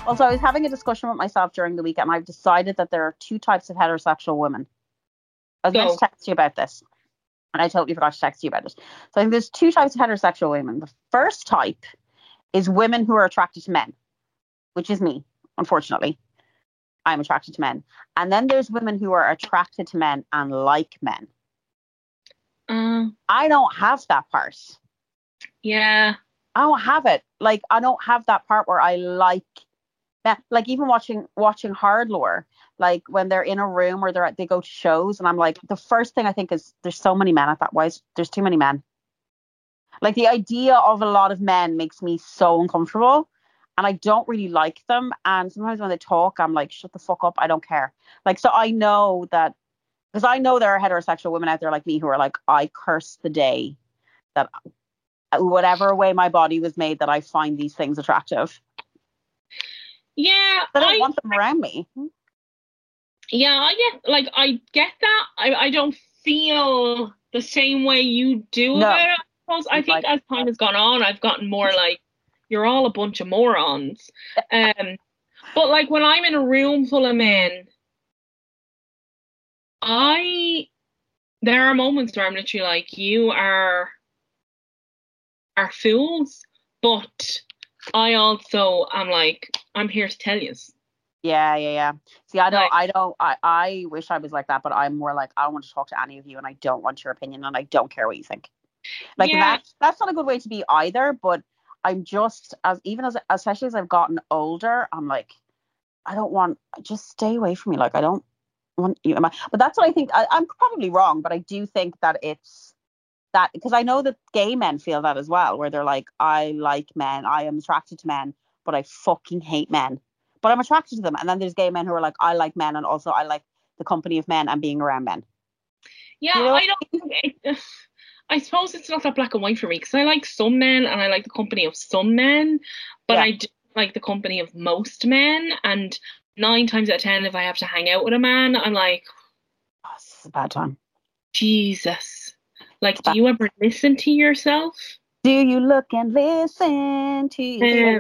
Also, I was having a discussion with myself during the week, and I've decided that there are two types of heterosexual women. I was meant to Go. text you about this, and I totally forgot to text you about it. So I think there's two types of heterosexual women. The first type is women who are attracted to men, which is me, unfortunately. I'm attracted to men. And then there's women who are attracted to men and like men. I don't have that part. Yeah. I don't have it. Like, I don't have that part where I like men. Like, even watching Hard Lore, like when they're in a room where they go to shows, and I'm like, the first thing I think is there's so many men at that. Why is there's too many men? Like, the idea of a lot of men makes me so uncomfortable, and I don't really like them. And sometimes when they talk, I'm like, shut the fuck up. I don't care. Like, so I know that, because I know there are heterosexual women out there like me who are like, I curse the day that whatever way my body was made that I find these things attractive. Yeah. I don't want them around me. Yeah, I get that. I don't feel the same way you do No. about it. I think as time has gone on, I've gotten more like, you're all a bunch of morons. But like when I'm in a room full of men, there are moments where I'm literally like, you are fools, but I also am like, I'm here to tell you. Yeah. See, I wish I was like that, but I'm more like, I don't want to talk to any of you, and I don't want your opinion, and I don't care what you think. Like, yeah. that's not a good way to be either, but I'm just, especially as I've gotten older, I'm like, I don't want, just stay away from me. Like, I don't want you. But that's what I think. I'm probably wrong, but I do think that it's that, because I know that gay men feel that as well, where they're like, I like men, I am attracted to men, but I fucking hate men. But I'm attracted to them. And then there's gay men who are like, I like men, and also I like the company of men and being around men. Yeah, You know? I don't think I suppose it's not that black and white for me because I like some men and I like the company of some men, but Yeah. I do like the company of most men. And 9 times out of 10, if I have to hang out with a man, I'm like, Oh, this is a bad time. Jesus. Like, do you ever listen to yourself? Do you look and listen to yourself?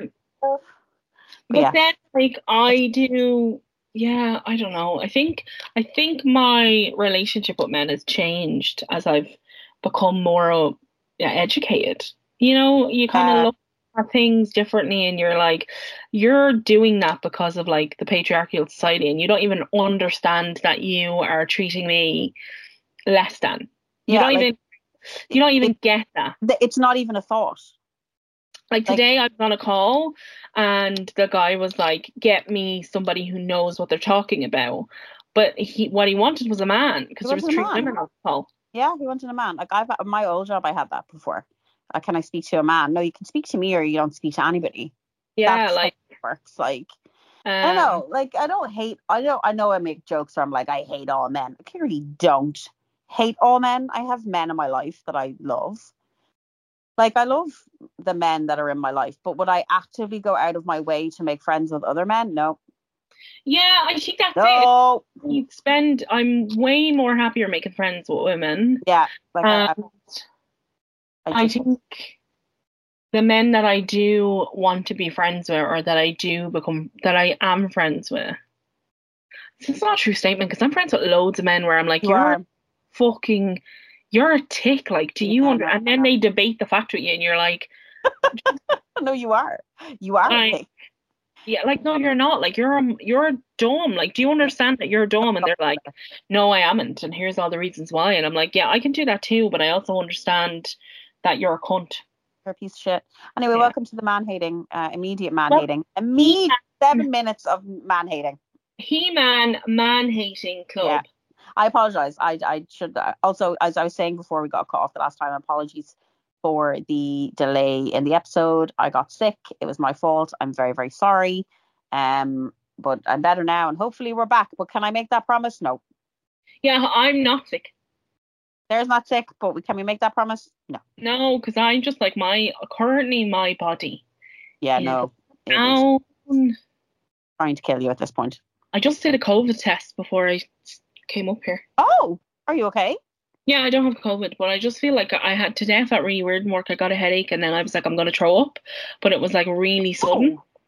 But then, like, I do. Yeah, I don't know. I think my relationship with men has changed as I've become more educated. You kind of look at things differently, and you're like, you're doing that because of like the patriarchal society, and you don't even understand that you are treating me less than. You don't even get that. It's not even a thought. Like today, I was on a call and the guy was like, "Get me somebody who knows what they're talking about." But what he wanted was a man because there was 3 women on the call. Yeah, he wanted a man. Like my old job, I had that before. Can I speak to a man? No, you can speak to me, or you don't speak to anybody. Yeah, that's like how it works. Like I don't know. Like I don't hate. I know I make jokes where I'm like, I hate all men. I clearly don't hate all men. I have men in my life that I love. Like, I love the men that are in my life, but would I actively go out of my way to make friends with other men? No. Yeah, I think that's No. it. I'm way more happier making friends with women. Yeah. Like I think the men that I do want to be friends with, or that I am friends with. It's not a true statement because I'm friends with loads of men where I'm like, you're a tick. Like, do you under? And then they debate the fact with you, and you're like, no, you are a tick. Yeah, like, no, you're not. Like, you're dumb. Like, do you understand that you're dumb? And they're like, no, I amn't. And here's all the reasons why. And I'm like, yeah, I can do that too, but I also understand that you're a cunt. You're a piece of shit. Anyway, welcome to the man-hating, immediate man-hating. Immediate 7 minutes of man-hating. He-Man man-hating club. Yeah. I apologize. I should also, as I was saying before we got cut off the last time, apologies for the delay in the episode. I got sick. It was my fault. I'm very, very sorry. But I'm better now, and hopefully we're back. But can I make that promise? No. Yeah, I'm not sick. There's not sick, but can we make that promise? No. No, because I'm just like currently my body. Yeah, no. Down. Trying to kill you at this point. I just did a COVID test before I came up here. Oh, are you okay? Yeah, I don't have COVID, but I just feel like today I felt really weird in work. I got a headache and then I was like, I'm going to throw up, but it was like really sudden.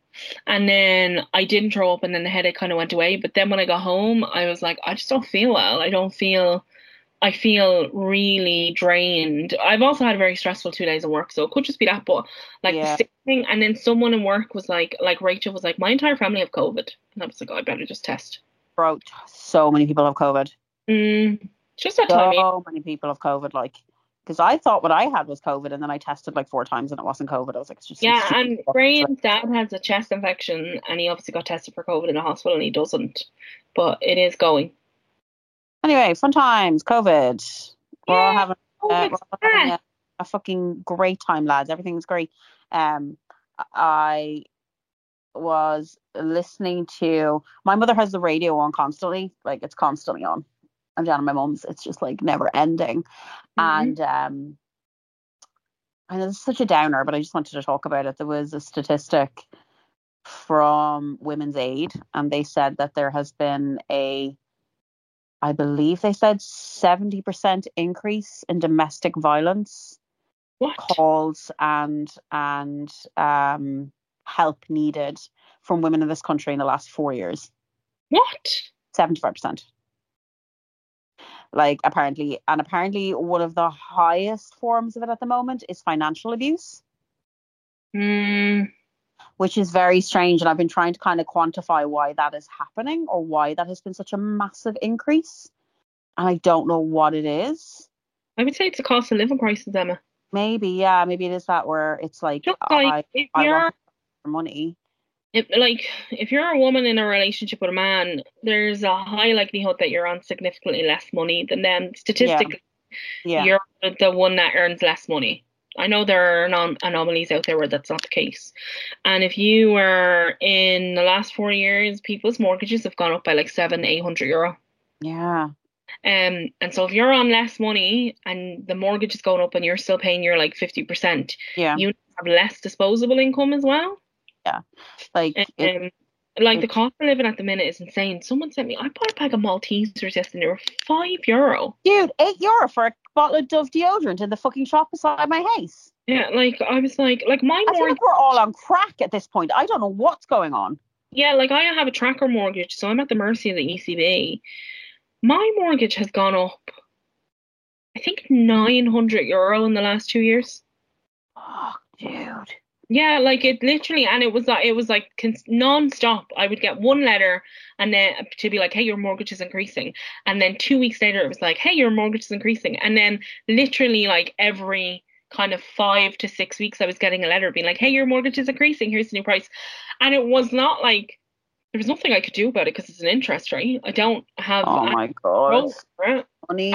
And then I didn't throw up, and then the headache kind of went away. But then when I got home, I was like, I just don't feel well. I feel really drained. I've also had a very stressful 2 days of work, so it could just be that. But like the Yeah, sick thing, and then someone in work was like Rachel was like, my entire family have COVID, and I was like, oh, I better just test. bro, so many people have COVID. Just that time. So many people have COVID, like, because I thought what I had was COVID, and then I tested like 4 times and it wasn't COVID. I was like, it's just some Yeah, stupid and fucking shit. Graham's dad has a chest infection, and he obviously got tested for COVID in the hospital, and he doesn't. But it is going. Anyway, fun times, COVID. We're all Yeah, having, COVID. we're all having a fucking great time, lads. Everything's great. Um, I was listening to, my mother has the radio on constantly, like it's constantly on. I'm down at my mum's. It's just like never ending. And I know this is such a downer, but I just wanted to talk about it. There was a statistic from Women's Aid, and they said that there has been I believe they said 70% increase in domestic violence What? calls and help needed from women in this country in the last 4 years. What? 75%. Like apparently one of the highest forms of it at the moment is financial abuse. Which is very strange, and I've been trying to kind of quantify why that is happening or why that has been such a massive increase, and I don't know what it is. I would say it's a cost of living crisis, Emma. Maybe it is that, where it's like, Just like I want money. If you're a woman in a relationship with a man, there's a high likelihood that you're on significantly less money than them. Statistically, you're the one that earns less money. I know there are anomalies out there where that's not the case. And if you were in the last 4 years, people's mortgages have gone up by like €700-800. Yeah. And so if you're on less money and the mortgage is going up and you're still paying your like 50%, you have less disposable income as well. Yeah. Like the cost of living at the minute is insane. Someone sent me, I bought a pack of Maltesers yesterday. They were €5. Dude, €8 for a bottle of Dove deodorant in the fucking shop beside my house. Yeah, like I was like my mortgage. I feel like we're all on crack at this point. I don't know what's going on. Yeah, like I have a tracker mortgage, so I'm at the mercy of the ECB. My mortgage has gone up, I think €900 in the last 2 years. Oh, dude. Yeah, like it literally, and it was like non-stop. I would get one letter and then to be like, hey, your mortgage is increasing. And then 2 weeks later, it was like, hey, your mortgage is increasing. And then literally like every kind of 5 to 6 weeks, I was getting a letter being like, hey, your mortgage is increasing. Here's the new price. And it was not like, there was nothing I could do about it because it's an interest rate. I don't have. Oh my God. Money.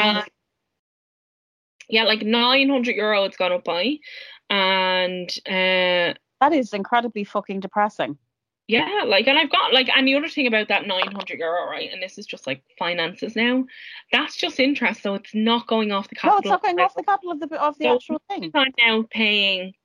Yeah, like €900 it's gone up by. And that is incredibly fucking depressing. Yeah, like, and I've got like, and the other thing about that €900, right? And this is just like finances now. That's just interest, so it's not going off the capital. No, it's not going off the capital of the actual thing. I'm now paying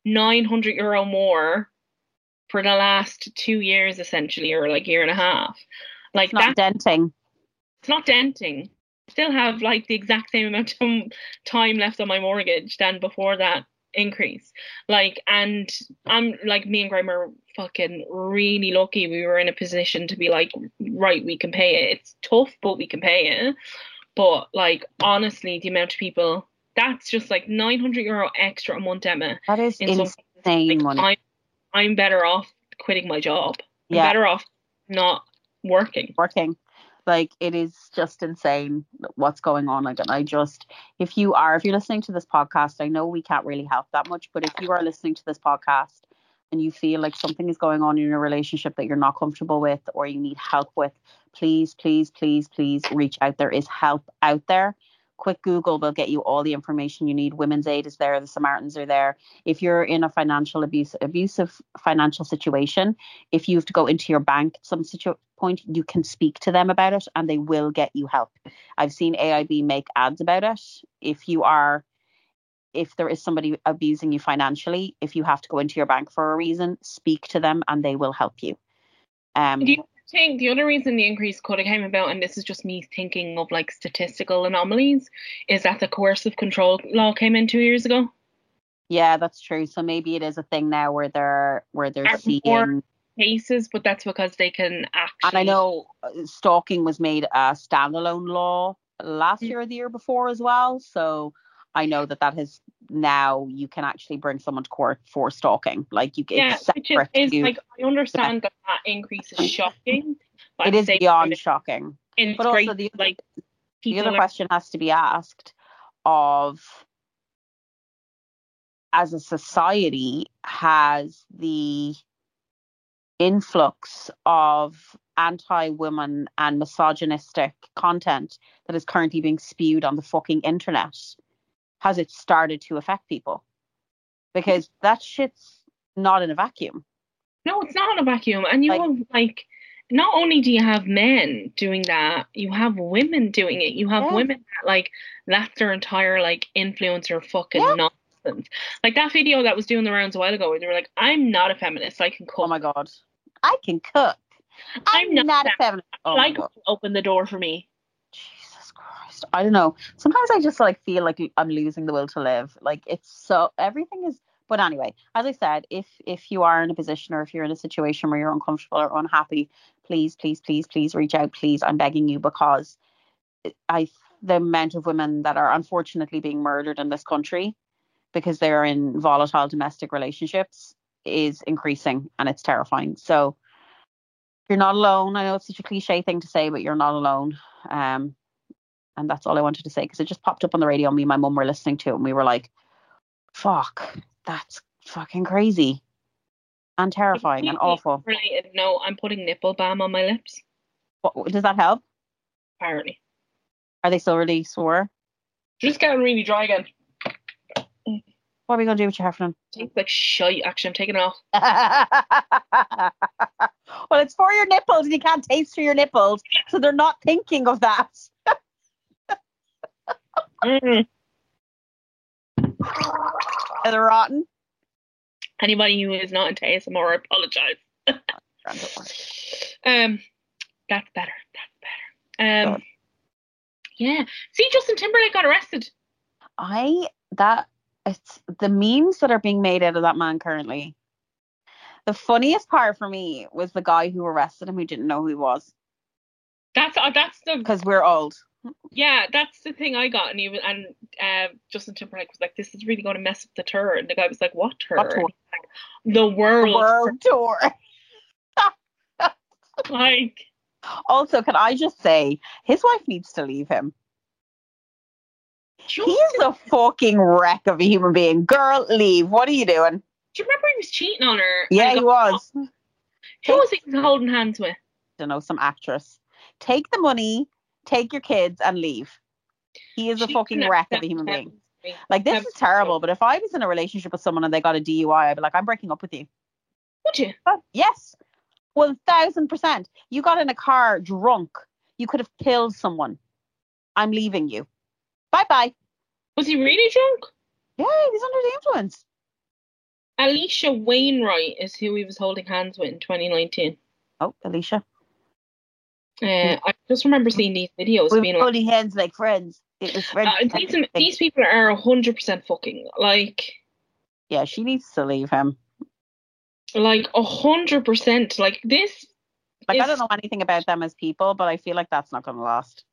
€900 more for the last 2 years, essentially, or like year and a half. Like it's not denting. It's not denting. I still have like the exact same amount of time left on my mortgage than before that increase. Like, and I'm like, me and Graham are fucking really lucky we were in a position to be like, right, we can pay it. It's tough, but we can pay it. But like, honestly, the amount of people, that's just like €900 extra a month, Emma. That is insane money. I'm better off quitting my job. I'm better off not working. Like, it is just insane what's going on. Like, and if you're listening to this podcast, I know we can't really help that much, but if you are listening to this podcast and you feel like something is going on in your relationship that you're not comfortable with or you need help with, please, please, please, please reach out. There is help out there. Quick Google will get you all the information you need. Women's Aid is there. The Samaritans are there. If you're in a abusive financial situation, if you have to go into your bank at some point, you can speak to them about it and they will get you help. I've seen AIB make ads about it. If there is somebody abusing you financially, if you have to go into your bank for a reason, speak to them and they will help you. Do you think the other reason the increase could have came about, and this is just me thinking of like statistical anomalies, is that the coercive control law came in 2 years ago? Yeah, that's true. So maybe it is a thing now where they're seeing cases, but that's because they can actually. And I know stalking was made a standalone law last year or the year before as well. So I know that has now you can actually bring someone to court for stalking. Like it's separate. Which is like, I understand that increase is shocking. It is beyond shocking. And but also the other question has to be asked of, as a society, has the influx of anti-women and misogynistic content that is currently being spewed on the fucking internet, has it started to affect people? Because that shit's not in a vacuum. No, it's not in a vacuum. And you have not only do you have men doing that, you have women doing it. You have women that that's their entire influencer fucking nonsense. Like that video that was doing the rounds a while ago where they were like, I'm not a feminist, I can cook. Oh my god. I can cook. I'm not a feminist. Oh open the door for me. Jesus Christ. I don't know. Sometimes I just feel like I'm losing the will to live. It's so, everything is. But anyway, as I said, if you are in a position or if you're in a situation where you're uncomfortable or unhappy, please reach out. Please, I'm begging you, because the amount of women that are unfortunately being murdered in this country because they're in volatile domestic relationships is increasing, and it's terrifying. So you're not alone. I know it's such a cliche thing to say, but you're not alone. And that's all I wanted to say, because it just popped up on the radio. Me and my mum were listening to it, and we were like, fuck, that's fucking crazy and terrifying and awful. No, I'm putting nipple balm on my lips. Does that help? Apparently. Are they still really sore? Just getting really dry again. What are we going to do with your Heffernan? Tastes like shite. Actually, I'm taking it off. Well, it's for your nipples, and you can't taste through your nipples, so they're not thinking of that. Are they rotten? Anybody who is not into ASMR, I apologize. That's better. Yeah. See, Justin Timberlake got arrested. It's the memes that are being made out of that man currently. The funniest part for me was the guy who arrested him who didn't know who he was. That's the, because we're old. Yeah, that's the thing I got, and Justin Timberlake was like, "This is really going to mess up the tour," and the guy was like, "What tour?" What tour? Like, the world tour. Also, can I just say, his wife needs to leave him. He's a fucking wreck of a human being. Girl, leave. What are you doing? Do you remember he was cheating on her? Yeah, he was. Who was he holding hands with? I don't know, some actress. Take the money, take your kids, and leave. He is a fucking wreck of a human being. This is terrible, but if I was in a relationship with someone and they got a DUI, I'd be like, I'm breaking up with you. Would you? Yes. 1000%. You got in a car drunk. You could have killed someone. I'm leaving you. Bye-bye. Was he really drunk? Yeah, he was under the influence. Alicia Wainwright is who he was holding hands with in 2019. Oh, Alicia. I just remember seeing these videos. We were holding hands like friends. It was friends. These people are 100% fucking. Yeah, she needs to leave him. 100%. This. I don't know anything about them as people, but I feel like that's not going to last.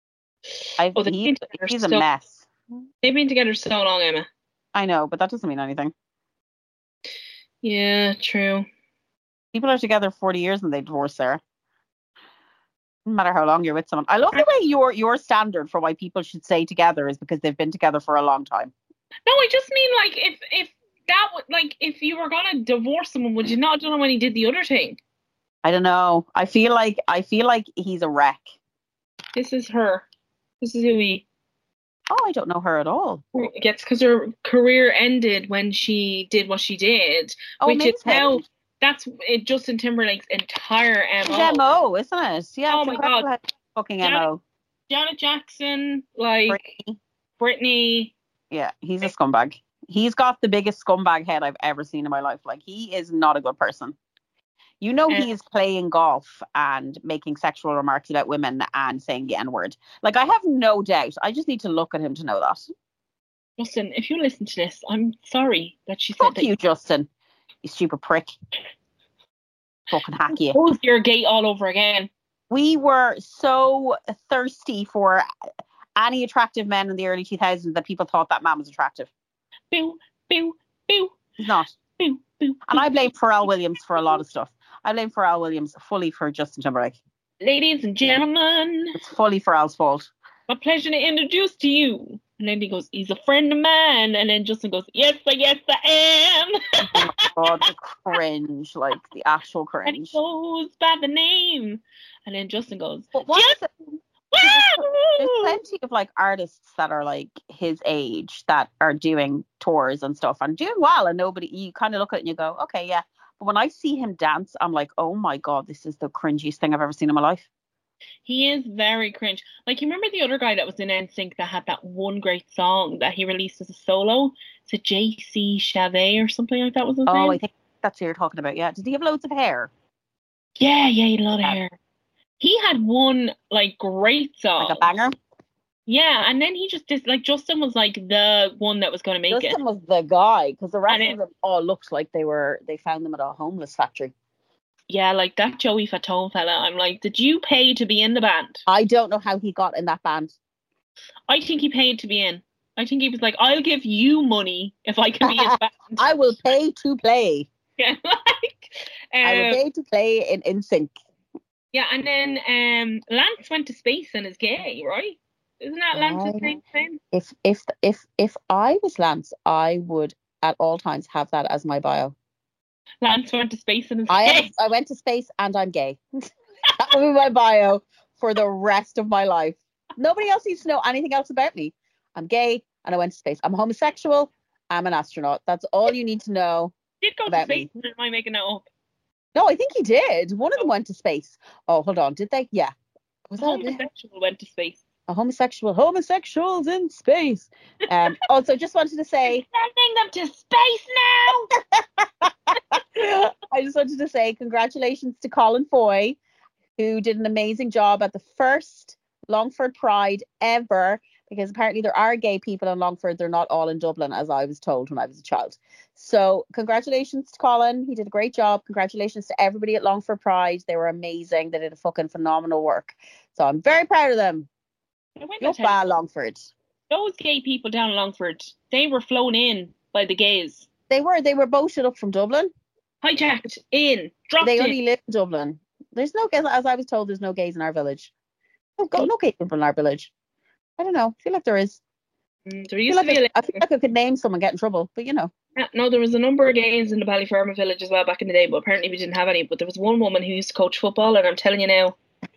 He's a mess. They've been together so long, Emma. I know, but that doesn't mean anything. Yeah, true. People are together 40 years and they divorce, Sarah. No matter how long you're with someone. I love the way your standard for why people should stay together is because they've been together for a long time. No, I just mean if that would if you were gonna divorce someone, would you not have done it when he did the other thing? I don't know. I feel like he's a wreck. This is her. This is who he. Oh, I don't know her at all. Yes, because her career ended when she did what she did, which is now that's Justin Timberlake's entire MO. His MO, isn't it? Yeah. Oh my god. Fucking MO. Janet Jackson, Britney. Yeah, he's a scumbag. He's got the biggest scumbag head I've ever seen in my life. He is not a good person. You know, he is playing golf and making sexual remarks about women and saying the N-word. I have no doubt. I just need to look at him to know that. Justin, if you listen to this, I'm sorry that she said that. Fuck you, Justin. You stupid prick. fucking hack you. Oh, your gate all over again. We were so thirsty for any attractive men in the early 2000s that people thought that man was attractive. Boo, boo, boo. He's not. Boo, boo. And I blame Pharrell Williams for a lot of stuff. I blame Pharrell Williams fully for Justin Timberlake. Ladies and gentlemen, it's fully Pharrell's fault. My pleasure to introduce to you. And then he goes, he's a friend of mine. And then Justin goes, yes, I am. Oh my God, the cringe, like the actual cringe. And he goes by the name. And then Justin goes, but there's plenty of like artists that are like his age that are doing tours and stuff and doing well, and you kind of look at it and you go, okay, yeah. But when I see him dance, I'm like, oh my God, this is the cringiest thing I've ever seen in my life. He is very cringe. Like, you remember the other guy that was in NSYNC that had that one great song that he released as a solo? It's a JC Chazé or something like that was his name? Oh, I think that's who you're talking about, yeah. Did he have loads of hair? Yeah, he had a lot of hair. He had one, like, great song. Like a banger? Yeah, and then he just did, like, Justin was, like, the one that was going to make Justin was the guy, because the rest of them all looked like they found them at a homeless factory. Yeah, like that Joey Fatone fella. I'm like, did you pay to be in the band? I don't know how he got in that band. I think he paid to be in. I think he was like, I'll give you money if I can be in the band. I will pay to play. Yeah, like... I will pay to play in NSYNC. Yeah, and then Lance went to space and is gay, right? Isn't that Lance's name? If I was Lance, I would at all times have that as my bio. Lance went to space and is gay. I went to space and I'm gay. That will be my bio for the rest of my life. Nobody else needs to know anything else about me. I'm gay and I went to space. I'm homosexual. I'm an astronaut. That's all you need to know. Did go to space? Or am I making that up? No, I think he did. One of them went to space. Oh, hold on. Did they? Yeah. Was that a homosexual went to space? A homosexuals in space. Also, just wanted to say, sending them to space now. I just wanted to say congratulations to Colin Foy, who did an amazing job at the first Longford Pride ever, because apparently there are gay people in Longford. They're not all in Dublin, as I was told when I was a child. So congratulations to Colin. He did a great job. Congratulations to everybody at Longford Pride. They were amazing. They did a fucking phenomenal work. So I'm very proud of them. Longford. Those gay people down in Longford, they were flown in by the gays. They were boated up from Dublin. Hijacked in, dropped They in. only live in Dublin. There's no gays, as I was told, there's no gays in our village. No gay people in our village. I don't know. I feel like there is. There used to be I feel like I could name someone, get in trouble, but you know. No, there was a number of gays in the Ballyfermot village as well back in the day, but apparently we didn't have any. But there was one woman who used to coach football, and I'm telling you now.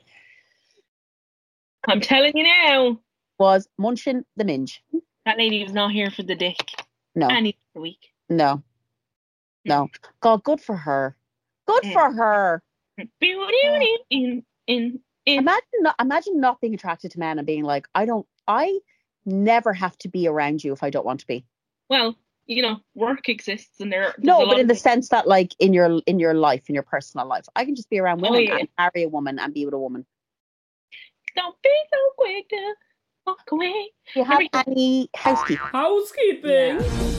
Was munching the minge. That lady was not here for the dick. No. Any week. No. God, good for her. Good for her. Imagine not being attracted to men and being like, I never have to be around you if I don't want to be. Well, you know, work exists and but in the sense that, like, in your life, in your personal life, I can just be around women and marry a woman and be with a woman. Don't be so quick to walk away. Do you have any housekeeping? Yeah.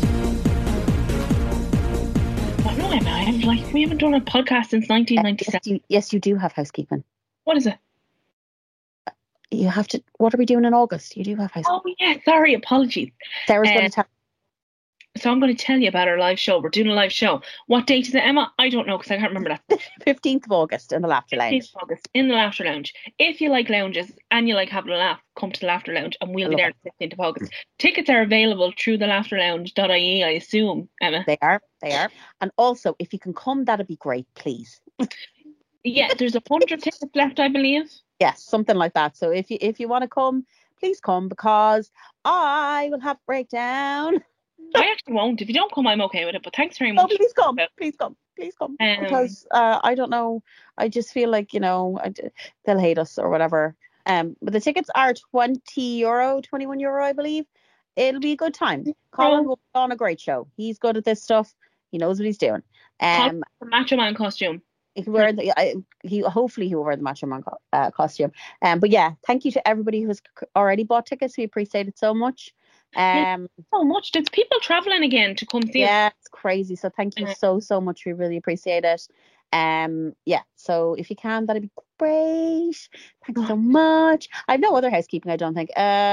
No, Emma, we haven't done a podcast since 1997. Yes, you do have housekeeping. What is it? You have to. What are we doing in August? You do have housekeeping. Oh yeah, sorry, apologies. Sarah's going to tell. So I'm going to tell you about our live show. We're doing a live show. What date is it, Emma? I don't know because I can't remember that. 15th of August in the Laughter Lounge. 15th of August in the Laughter Lounge. If you like lounges and you like having a laugh, come to the Laughter Lounge and we'll be there on the 15th of August. Tickets are available through the laughterlounge.ie, I assume, Emma. They are. And also, if you can come, that'd be great, please. Yeah, there's 100 tickets left, I believe. Yes, something like that. So if you want to come, please come, because I will have a breakdown. I actually won't. If you don't come, I'm okay with it. But thanks very much. Oh, please come. Because I don't know. I just feel like, you know, they'll hate us or whatever. But the tickets are €20, €21, I believe. It'll be a good time. Colin will put on a great show. He's good at this stuff. He knows what he's doing. The Macho Man costume. Hopefully he will wear the Macho Man costume. But yeah, thank you to everybody who's already bought tickets. We appreciate it so much. So much. There's people traveling again to come see us. Yeah, it's crazy. So thank you so much. We really appreciate it. Yeah, so if you can, that'd be great. Thanks so much. I have no other housekeeping, I don't think.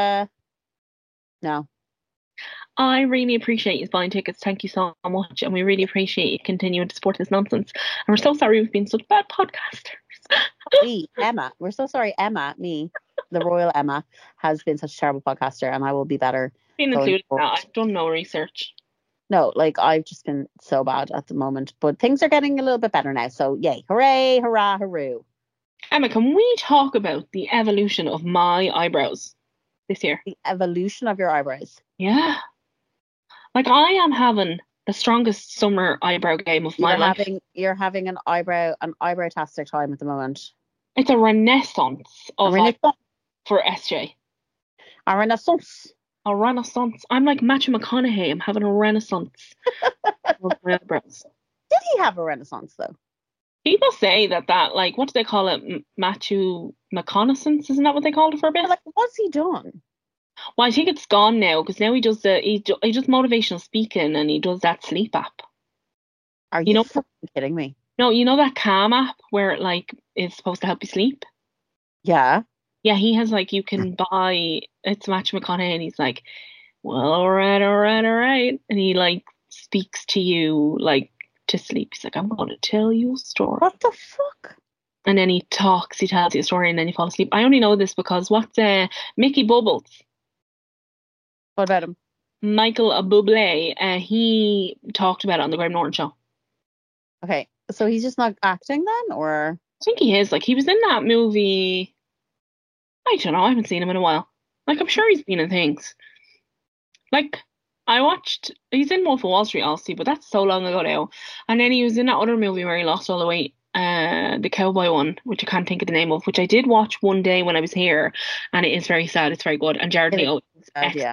No. I really appreciate you buying tickets. Thank you so much. And we really appreciate you continuing to support this nonsense. And we're so sorry we've been such bad podcasters. Emma. We're so sorry, Emma, me, the royal Emma, has been such a terrible podcaster, and I will be better. Been included in that. I've done no research. No, like I've just been so bad at the moment. But things are getting a little bit better now. So yay. Hooray, hurrah, hooroo. Emma, can we talk about the evolution of my eyebrows this year? The evolution of your eyebrows? Yeah. Like I am having the strongest summer eyebrow game of my life. You're having an eyebrow-tastic time at the moment. It's a renaissance of for SJ. A renaissance. A renaissance. I'm like Matthew McConaughey. I'm having a renaissance of my eyebrows. Did he have a renaissance though? People say that like, what do they call it? Matthew McConaissance? Isn't that what they called it for a bit? Like, what's he done? Well, I think it's gone now because now he does he does motivational speaking and he does that sleep app. Are you fucking kidding me? No, you know that Calm app where it like is supposed to help you sleep? Yeah. Yeah, he has like you can buy it's Matthew McConaughey and he's like, well, all right, and he like speaks to you like to sleep. He's like, I'm going to tell you a story. What the fuck? And then he tells you a story and then you fall asleep. I only know this because what's Mickey Bubbles? What about him? Michael Bublé. He talked about it on the Graham Norton show. Okay, so he's just not acting then, or? I think he is. Like he was in that movie. I don't know. I haven't seen him in a while. Like I'm sure he's been in things. Like I watched. He's in Wolf of Wall Street, obviously, but that's so long ago now. And then he was in that other movie where he lost all the weight. The cowboy one, which I can't think of the name of, which I did watch one day when I was here, and it is very sad. It's very good. And Jared Leto. Yeah.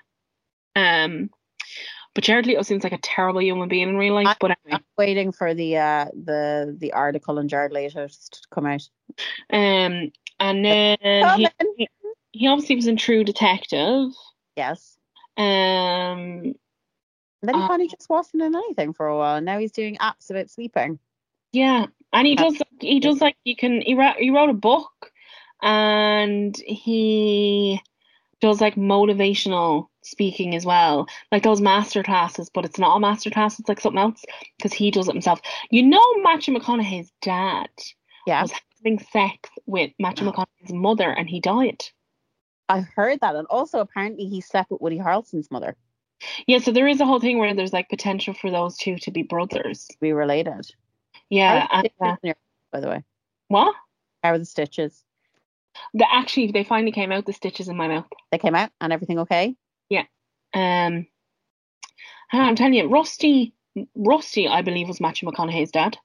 But Jared Leto seems like a terrible human being in real life. But anyway. I'm waiting for the article on Jared Leto to come out. And then he obviously was in True Detective. Yes. Then he finally just wasn't in anything for a while, and now he's doing apps about sleeping. Yeah, and he does like he wrote a book, and he does like motivational speaking as well, like those master classes, but it's not a master class, it's like something else because he does it himself. You know, Matthew McConaughey's dad was having sex with Matthew McConaughey's mother and he died. I heard that, and also apparently he slept with Woody Harrelson's mother. Yeah, so there is a whole thing where there's like potential for those two to be brothers. Be related. Yeah. By the way. What? How are the stitches? They finally came out, the stitches in my mouth. They came out and everything okay? Yeah. I'm telling you, Rusty, I believe, was Matthew McConaughey's dad.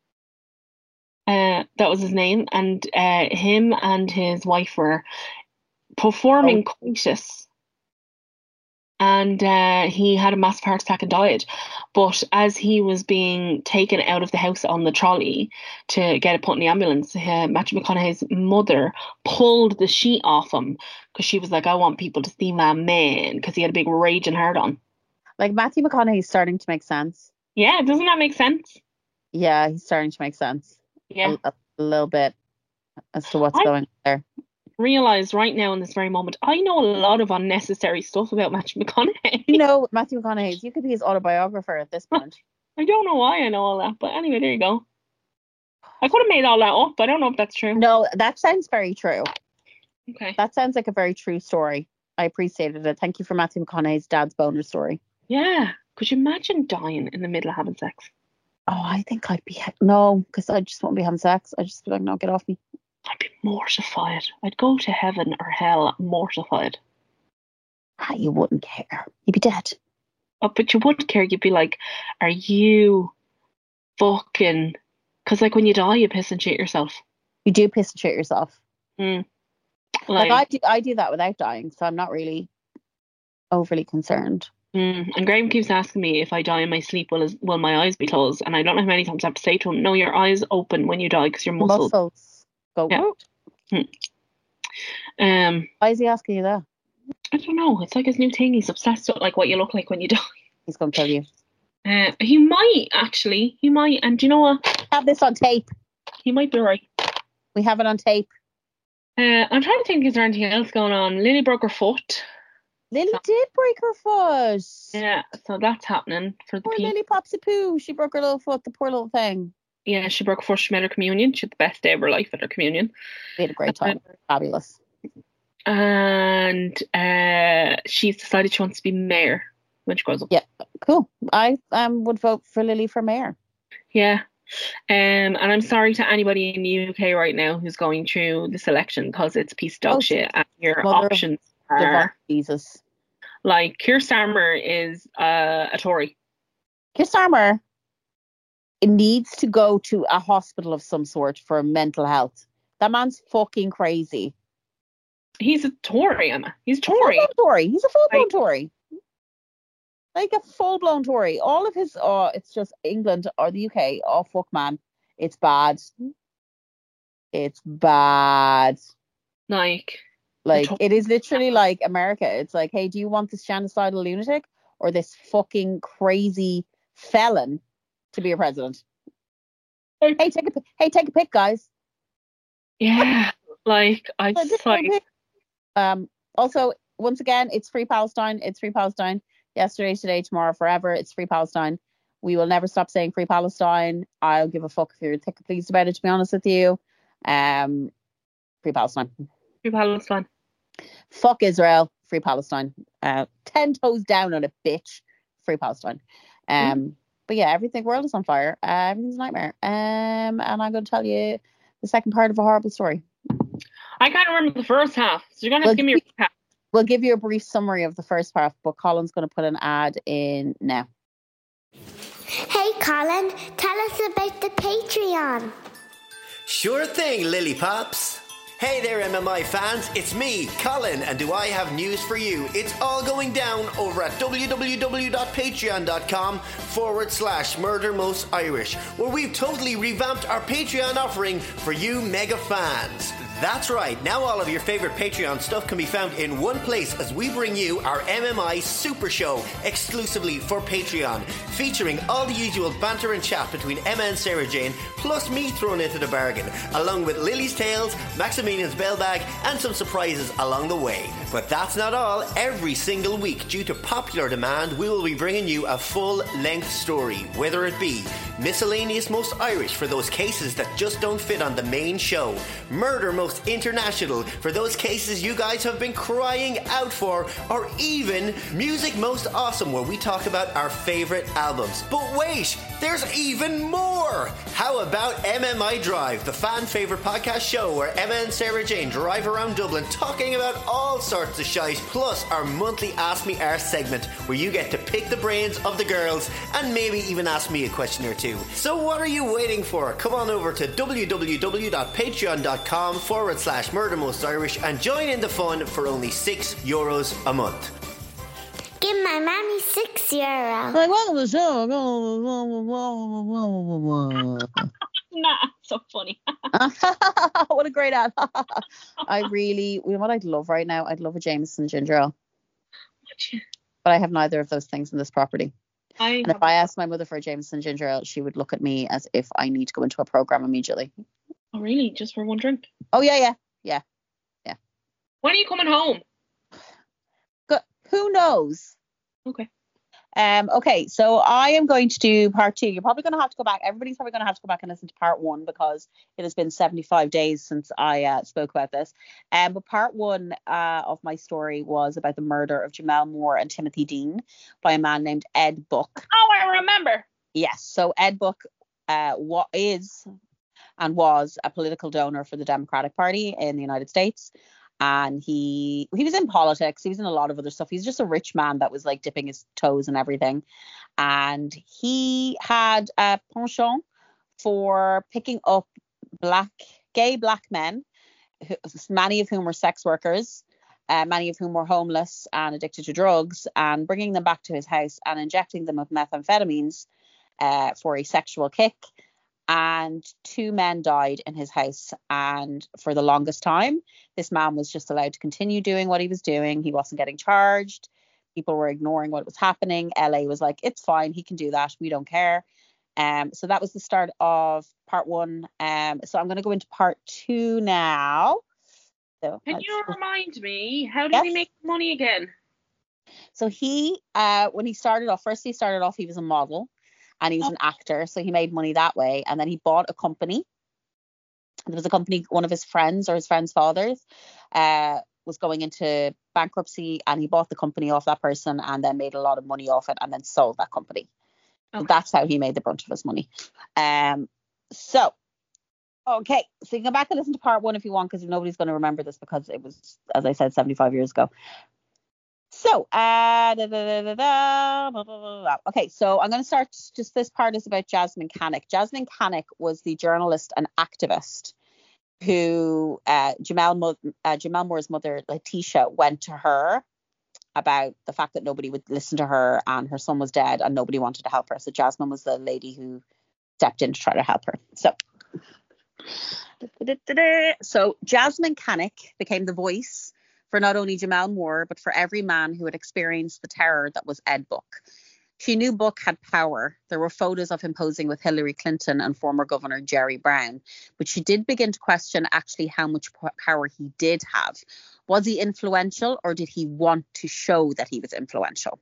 That was his name, and him and his wife were performing coitus, and he had a massive heart attack and died. But as he was being taken out of the house on the trolley to get it put in the ambulance, Matthew McConaughey's mother pulled the sheet off him because she was like, I want people to see my man, because he had a big raging heart on. Like Matthew McConaughey's starting to make sense. Yeah, doesn't that make sense? Yeah, he's starting to make sense. Yeah. A little bit as to what's going on there. Realize right now in this very moment, I know a lot of unnecessary stuff about Matthew McConaughey. No, Matthew McConaughey, you could be his autobiographer at this point. I don't know why I know all that, but anyway, there you go. I could have made all that up, but I don't know if that's true. No, that sounds very true. Okay. That sounds like a very true story. I appreciated it. Thank you for Matthew McConaughey's dad's boner story. Yeah. Could you imagine dying in the middle of having sex? Oh, I think I'd be... No, because I just won't be having sex. I'd just be like, no, get off me. I'd be mortified. I'd go to heaven or hell mortified. You wouldn't care. You'd be dead. Oh, but you would care. You'd be like, are you fucking... Because like when you die, you piss and shit yourself. You do piss and shit yourself. Mm. Like I do that without dying, so I'm not really overly concerned. And Graham keeps asking me if I die in my sleep, will my eyes be closed? And I don't know how many times I have to say to him, no, your eyes open when you die because your muscles go. Yeah. Why is he asking you that? I don't know. It's like his new thing. He's obsessed with like what you look like when you die. He's gonna kill you. He might actually. He might. And do you know what? have this on tape. He might be right. We have it on tape. I'm trying to think, is there anything else going on? Lily broke her foot. Lily did break her foot. Yeah, so that's happening for the Poor Lily Popsy Poo. She broke her little foot, the poor little thing. Yeah, she broke her foot. She made her communion. She had the best day of her life at her communion. We had a great time. Fabulous. And she's decided she wants to be mayor when she grows up. Yeah, cool. I would vote for Lily for mayor. Yeah. And I'm sorry to anybody in the UK right now who's going through this election because it's a piece of dog shit and your options are Jesus. Like Keir Starmer is a Tory. Keir Starmer needs to go to a hospital of some sort for mental health. That man's fucking crazy. He's a Tory, Emma. He's a Tory. He's a full-blown Tory. Like a full-blown Tory. All of his, it's just England or the UK. Oh, fuck, man. It's bad. It's bad. Like it is literally like America. It's like, hey, do you want this genocidal lunatic or this fucking crazy felon to be your president? Hey, take a pick, guys. Yeah, like I just like. Also, once again, it's Free Palestine. It's Free Palestine. Yesterday, today, tomorrow, forever. It's Free Palestine. We will never stop saying Free Palestine. I'll give a fuck if you're thick and pleased about it, to be honest with you. Free Palestine. Free Palestine. Fuck Israel. Free Palestine. 10 toes down on it, bitch. Free Palestine. But yeah, the world is on fire. Everything's a nightmare. And I'm going to tell you the second part of a horrible story. I can't remember the first half, so you're going to have to give me a recap. We'll give you a brief summary of the first part, but Colin's going to put an ad in now. Hey, Colin, tell us about the Patreon. Sure thing, Lily Pops. Hey there, MMI fans, it's me, Colin, and do I have news for you? It's all going down over at www.patreon.com/MurderMostIrish, where we've totally revamped our Patreon offering for you mega fans. That's right, now all of your favorite Patreon stuff can be found in one place as we bring you our MMI Super Show exclusively for Patreon, featuring all the usual banter and chat between Emma and Sarah Jane, plus me thrown into the bargain, along with Lily's Tales, Maximilian's Bell Bag, and some surprises along the way. But that's not all. Every single week, due to popular demand, we will be bringing you a full-length story, whether it be Miscellaneous Most Irish for those cases that just don't fit on the main show, Murder Most International for those cases you guys have been crying out for, or even Music Most Awesome, where we talk about our favourite albums. But wait, there's even more! How about MMI Drive, the fan favourite podcast show where Emma and Sarah Jane drive around Dublin talking about all sorts of shite, plus our monthly Ask Me Arse segment where you get to pick the brains of the girls and maybe even ask me a question or two. So what are you waiting for? Come on over to www.patreon.com/MurderMostIrish and join in the fun for only €6 a month. Give my mommy €6. Like, welcome to the show. Nah, so funny. What a great ad. You know what I'd love right now? I'd love a Jameson ginger ale. But I have neither of those things in this property. And if I asked my mother for a Jameson ginger ale, she would look at me as if I need to go into a program immediately. Oh, really? Just for one drink? Oh, yeah. When are you coming home? Who knows? Okay. Okay, so I am going to do part 2. You're probably going to have to go back. Everybody's probably going to have to go back and listen to part 1 because it has been 75 days since I spoke about this. But part 1 of my story was about the murder of Jamel Moore and Timothy Dean by a man named Ed Buck. Oh, I remember. Yes, so Ed Buck was a political donor for the Democratic Party in the United States. And he was in politics. He was in a lot of other stuff. He's just a rich man that was like dipping his toes and everything. And he had a penchant for picking up gay black men, many of whom were sex workers, many of whom were homeless and addicted to drugs, and bringing them back to his house and injecting them with methamphetamines for a sexual kick. And 2 men died in his house, and for the longest time this man was just allowed to continue doing what he was doing. He wasn't getting charged. People were ignoring what was happening. LA was like, it's fine, he can do that, we don't care. So that was the start of part 1. So I'm going to go into part 2 now. So Can you remind me, how did he make money again? So he, when he started off, he was a model and he was an actor. So he made money that way. And then he bought a company. There was a company, one of his friends or his friend's fathers was going into bankruptcy, and he bought the company off that person and then made a lot of money off it and then sold that company. Okay. So that's how he made the brunt of his money. So you can go back and listen to part 1 if you want, because nobody's going to remember this because it was, as I said, 75 years ago. So, okay, so I'm going to start, just this part is about Jasmine Cannick. Jasmine Cannick was the journalist and activist who Jamal Moore's mother, Letitia, went to her about the fact that nobody would listen to her and her son was dead and nobody wanted to help her. So Jasmine was the lady who stepped in to try to help her. So Jasmine Cannick became the voice for not only Jamal Moore, but for every man who had experienced the terror that was Ed Buck. She knew Buck had power. There were photos of him posing with Hillary Clinton and former Governor Jerry Brown, but she did begin to question actually how much power he did have. Was he influential, or did he want to show that he was influential?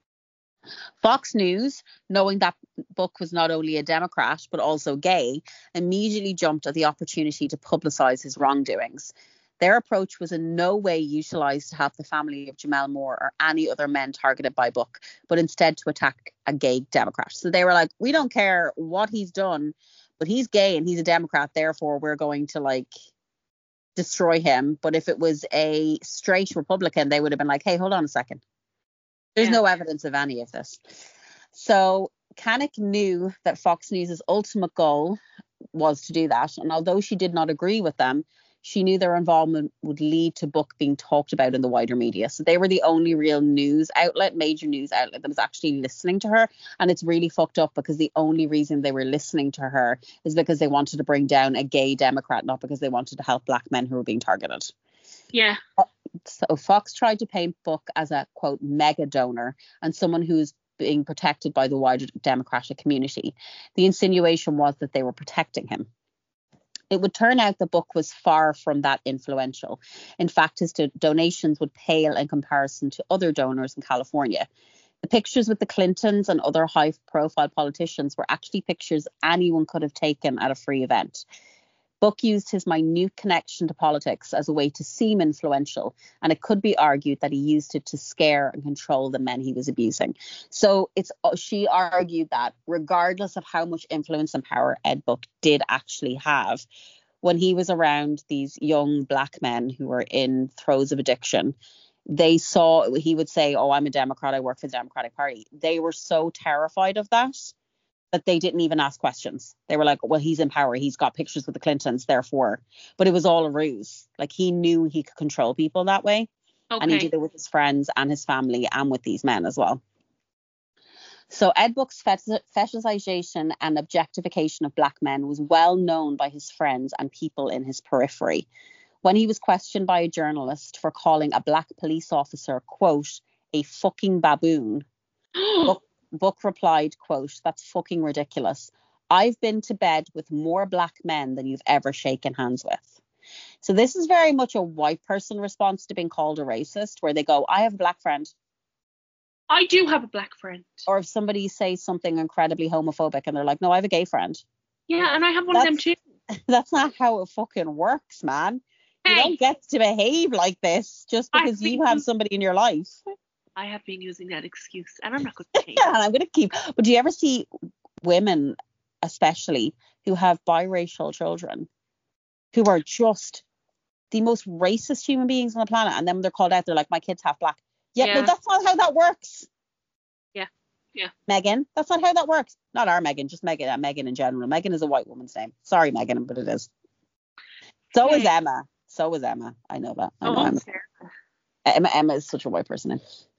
Fox News, knowing that Buck was not only a Democrat but also gay, immediately jumped at the opportunity to publicize his wrongdoings. Their approach was in no way utilised to help the family of Jamal Moore or any other men targeted by Buck, but instead to attack a gay Democrat. So they were like, we don't care what he's done, but he's gay and he's a Democrat, therefore we're going to destroy him. But if it was a straight Republican, they would have been like, hey, hold on a second. There's no evidence of any of this. So Cannick knew that Fox News' ultimate goal was to do that. And although she did not agree with them, she knew their involvement would lead to Buck being talked about in the wider media. So they were the only real major news outlet that was actually listening to her. And it's really fucked up because the only reason they were listening to her is because they wanted to bring down a gay Democrat, not because they wanted to help black men who were being targeted. Yeah. So Fox tried to paint Buck as a, quote, mega donor and someone who's being protected by the wider Democratic community. The insinuation was that they were protecting him. It would turn out the Buck was far from that influential. In fact, his donations would pale in comparison to other donors in California. The pictures with the Clintons and other high-profile politicians were actually pictures anyone could have taken at a free event. Buck used his minute connection to politics as a way to seem influential, and it could be argued that he used it to scare and control the men he was abusing. So she argued that regardless of how much influence and power Ed Buck did actually have, when he was around these young black men who were in throes of addiction, he would say, oh, I'm a Democrat, I work for the Democratic Party. They were so terrified of that they didn't even ask questions. They were like, well, he's in power. He's got pictures with the Clintons, therefore. But it was all a ruse. He knew he could control people that way. Okay. And he did it with his friends and his family and with these men as well. So Ed Buck's fetishization and objectification of black men was well known by his friends and people in his periphery. When he was questioned by a journalist for calling a black police officer, quote, a fucking baboon, Buck replied, quote, that's fucking ridiculous. I've been to bed with more black men than you've ever shaken hands with. So this is very much a white person response to being called a racist, where they go, I have a black friend. I do have a black friend. Or if somebody says something incredibly homophobic and they're like, no, I have a gay friend. Yeah, and I have one of them too. That's not how it fucking works, man. Hey. You don't get to behave like this just because you have somebody in your life. I have been using that excuse, and I'm not going to change. Yeah, and I'm going to keep. But do you ever see women, especially, who have biracial children, who are just the most racist human beings on the planet, and then when they're called out, they're like, "My kid's half black." Yeah, no, that's not how that works. Yeah. Megan, that's not how that works. Not our Megan, just Megan. Megan in general. Megan is a white woman's name. Sorry, Megan, but it is. So is Emma. I know that. I know Emma is such a white person.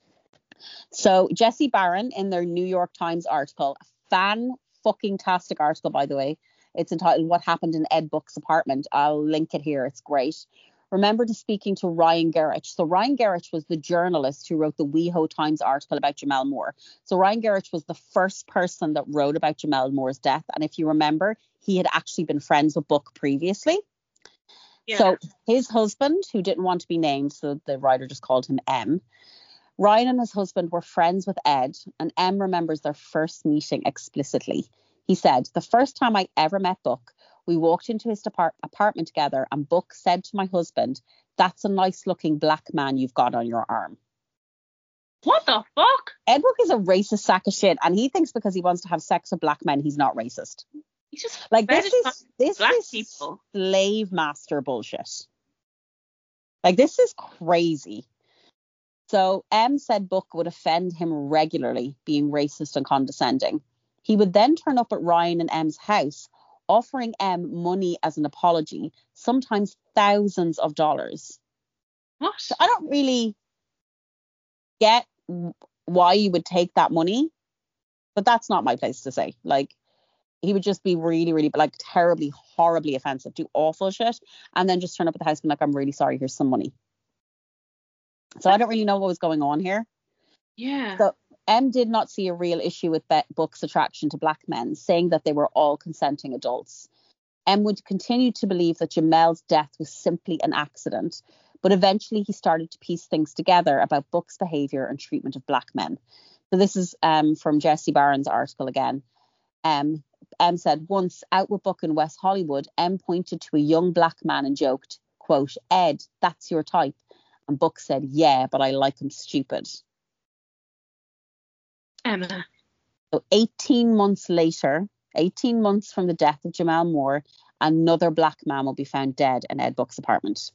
So Jesse Barron, in their New York Times article, fan-fucking-tastic article, by the way. It's entitled What Happened in Ed Buck's Apartment. I'll link it here. It's great. remembered speaking to Ryan Gerrich. So Ryan Gerrich was the journalist who wrote the WeHo Times article about Jamel Moore. So Ryan Gerrich was the first person that wrote about Jamel Moore's death. And if you remember, he had actually been friends with Buck previously. Yeah. So his husband, who didn't want to be named, so the writer just called him M. Ryan and his husband were friends with Ed, and M remembers their first meeting explicitly. He said, "The first time I ever met Buck, we walked into his apartment together, and Buck said to my husband, 'That's a nice looking black man you've got on your arm.'" What the fuck? Ed Buck is a racist sack of shit, and he thinks because he wants to have sex with black men, he's not racist. He's just like this is people. Slave master bullshit. Like, this is crazy. So M said Buck would offend him regularly, being racist and condescending. He would then turn up at Ryan and M's house, offering M money as an apology, sometimes thousands of dollars. What? So I don't really get why you would take that money, but that's not my place to say. Like, he would just be really, really, like, terribly, horribly offensive, do awful shit, and then just turn up at the house and be like, "I'm really sorry, here's some money." So I don't really know what was going on here. Yeah. So M did not see a real issue with Buck's attraction to black men, saying that they were all consenting adults. M would continue to believe that Jamel's death was simply an accident, but eventually he started to piece things together about Buck's behaviour and treatment of black men. So this is from Jesse Barron's article again. M said, "Once out with Buck in West Hollywood, M pointed to a young black man and joked, quote, 'Ed, that's your type.' And Buck said, 'Yeah, but I like him stupid.'" Emma. So 18 months later, 18 months from the death of Jamel Moore, another black man will be found dead in Ed Buck's apartment.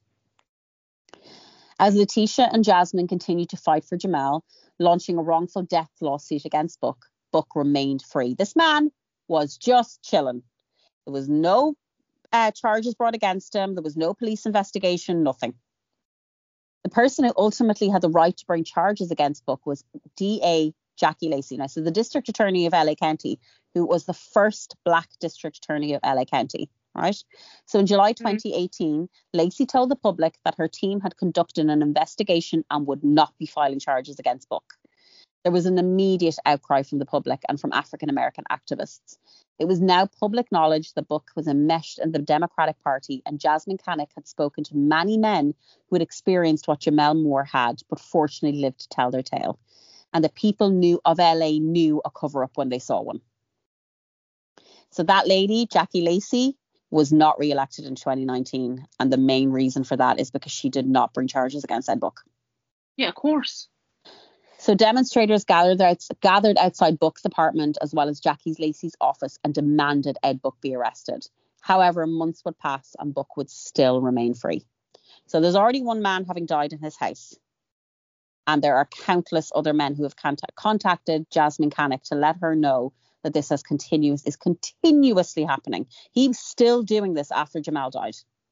As Letitia and Jasmine continued to fight for Jamel, launching a wrongful death lawsuit against Buck, Buck remained free. This man was just chilling. There was no charges brought against him. There was no police investigation, nothing. The person who ultimately had the right to bring charges against Buck was DA Jackie Lacey. Now, so the district attorney of LA County, who was the first black district attorney of LA County, right? So in July 2018, Lacey told the public that her team had conducted an investigation and would not be filing charges against Buck. There was an immediate outcry from the public and from African-American activists. It was now public knowledge that Buck was enmeshed in the Democratic Party, and Jasmine Cannick had spoken to many men who had experienced what Jamel Moore had, but fortunately lived to tell their tale. And the people of LA knew a cover-up when they saw one. So that lady, Jackie Lacey, was not re-elected in 2019. And the main reason for that is because she did not bring charges against Ed Buck. Yeah, of course. So demonstrators gathered outside Buck's apartment as well as Jackie Lacey's office and demanded Ed Buck be arrested. However, months would pass and Buck would still remain free. So there's already one man having died in his house. And there are countless other men who have contacted Jasmine Cannick to let her know that this is continuously happening. He's still doing this after Jamel died.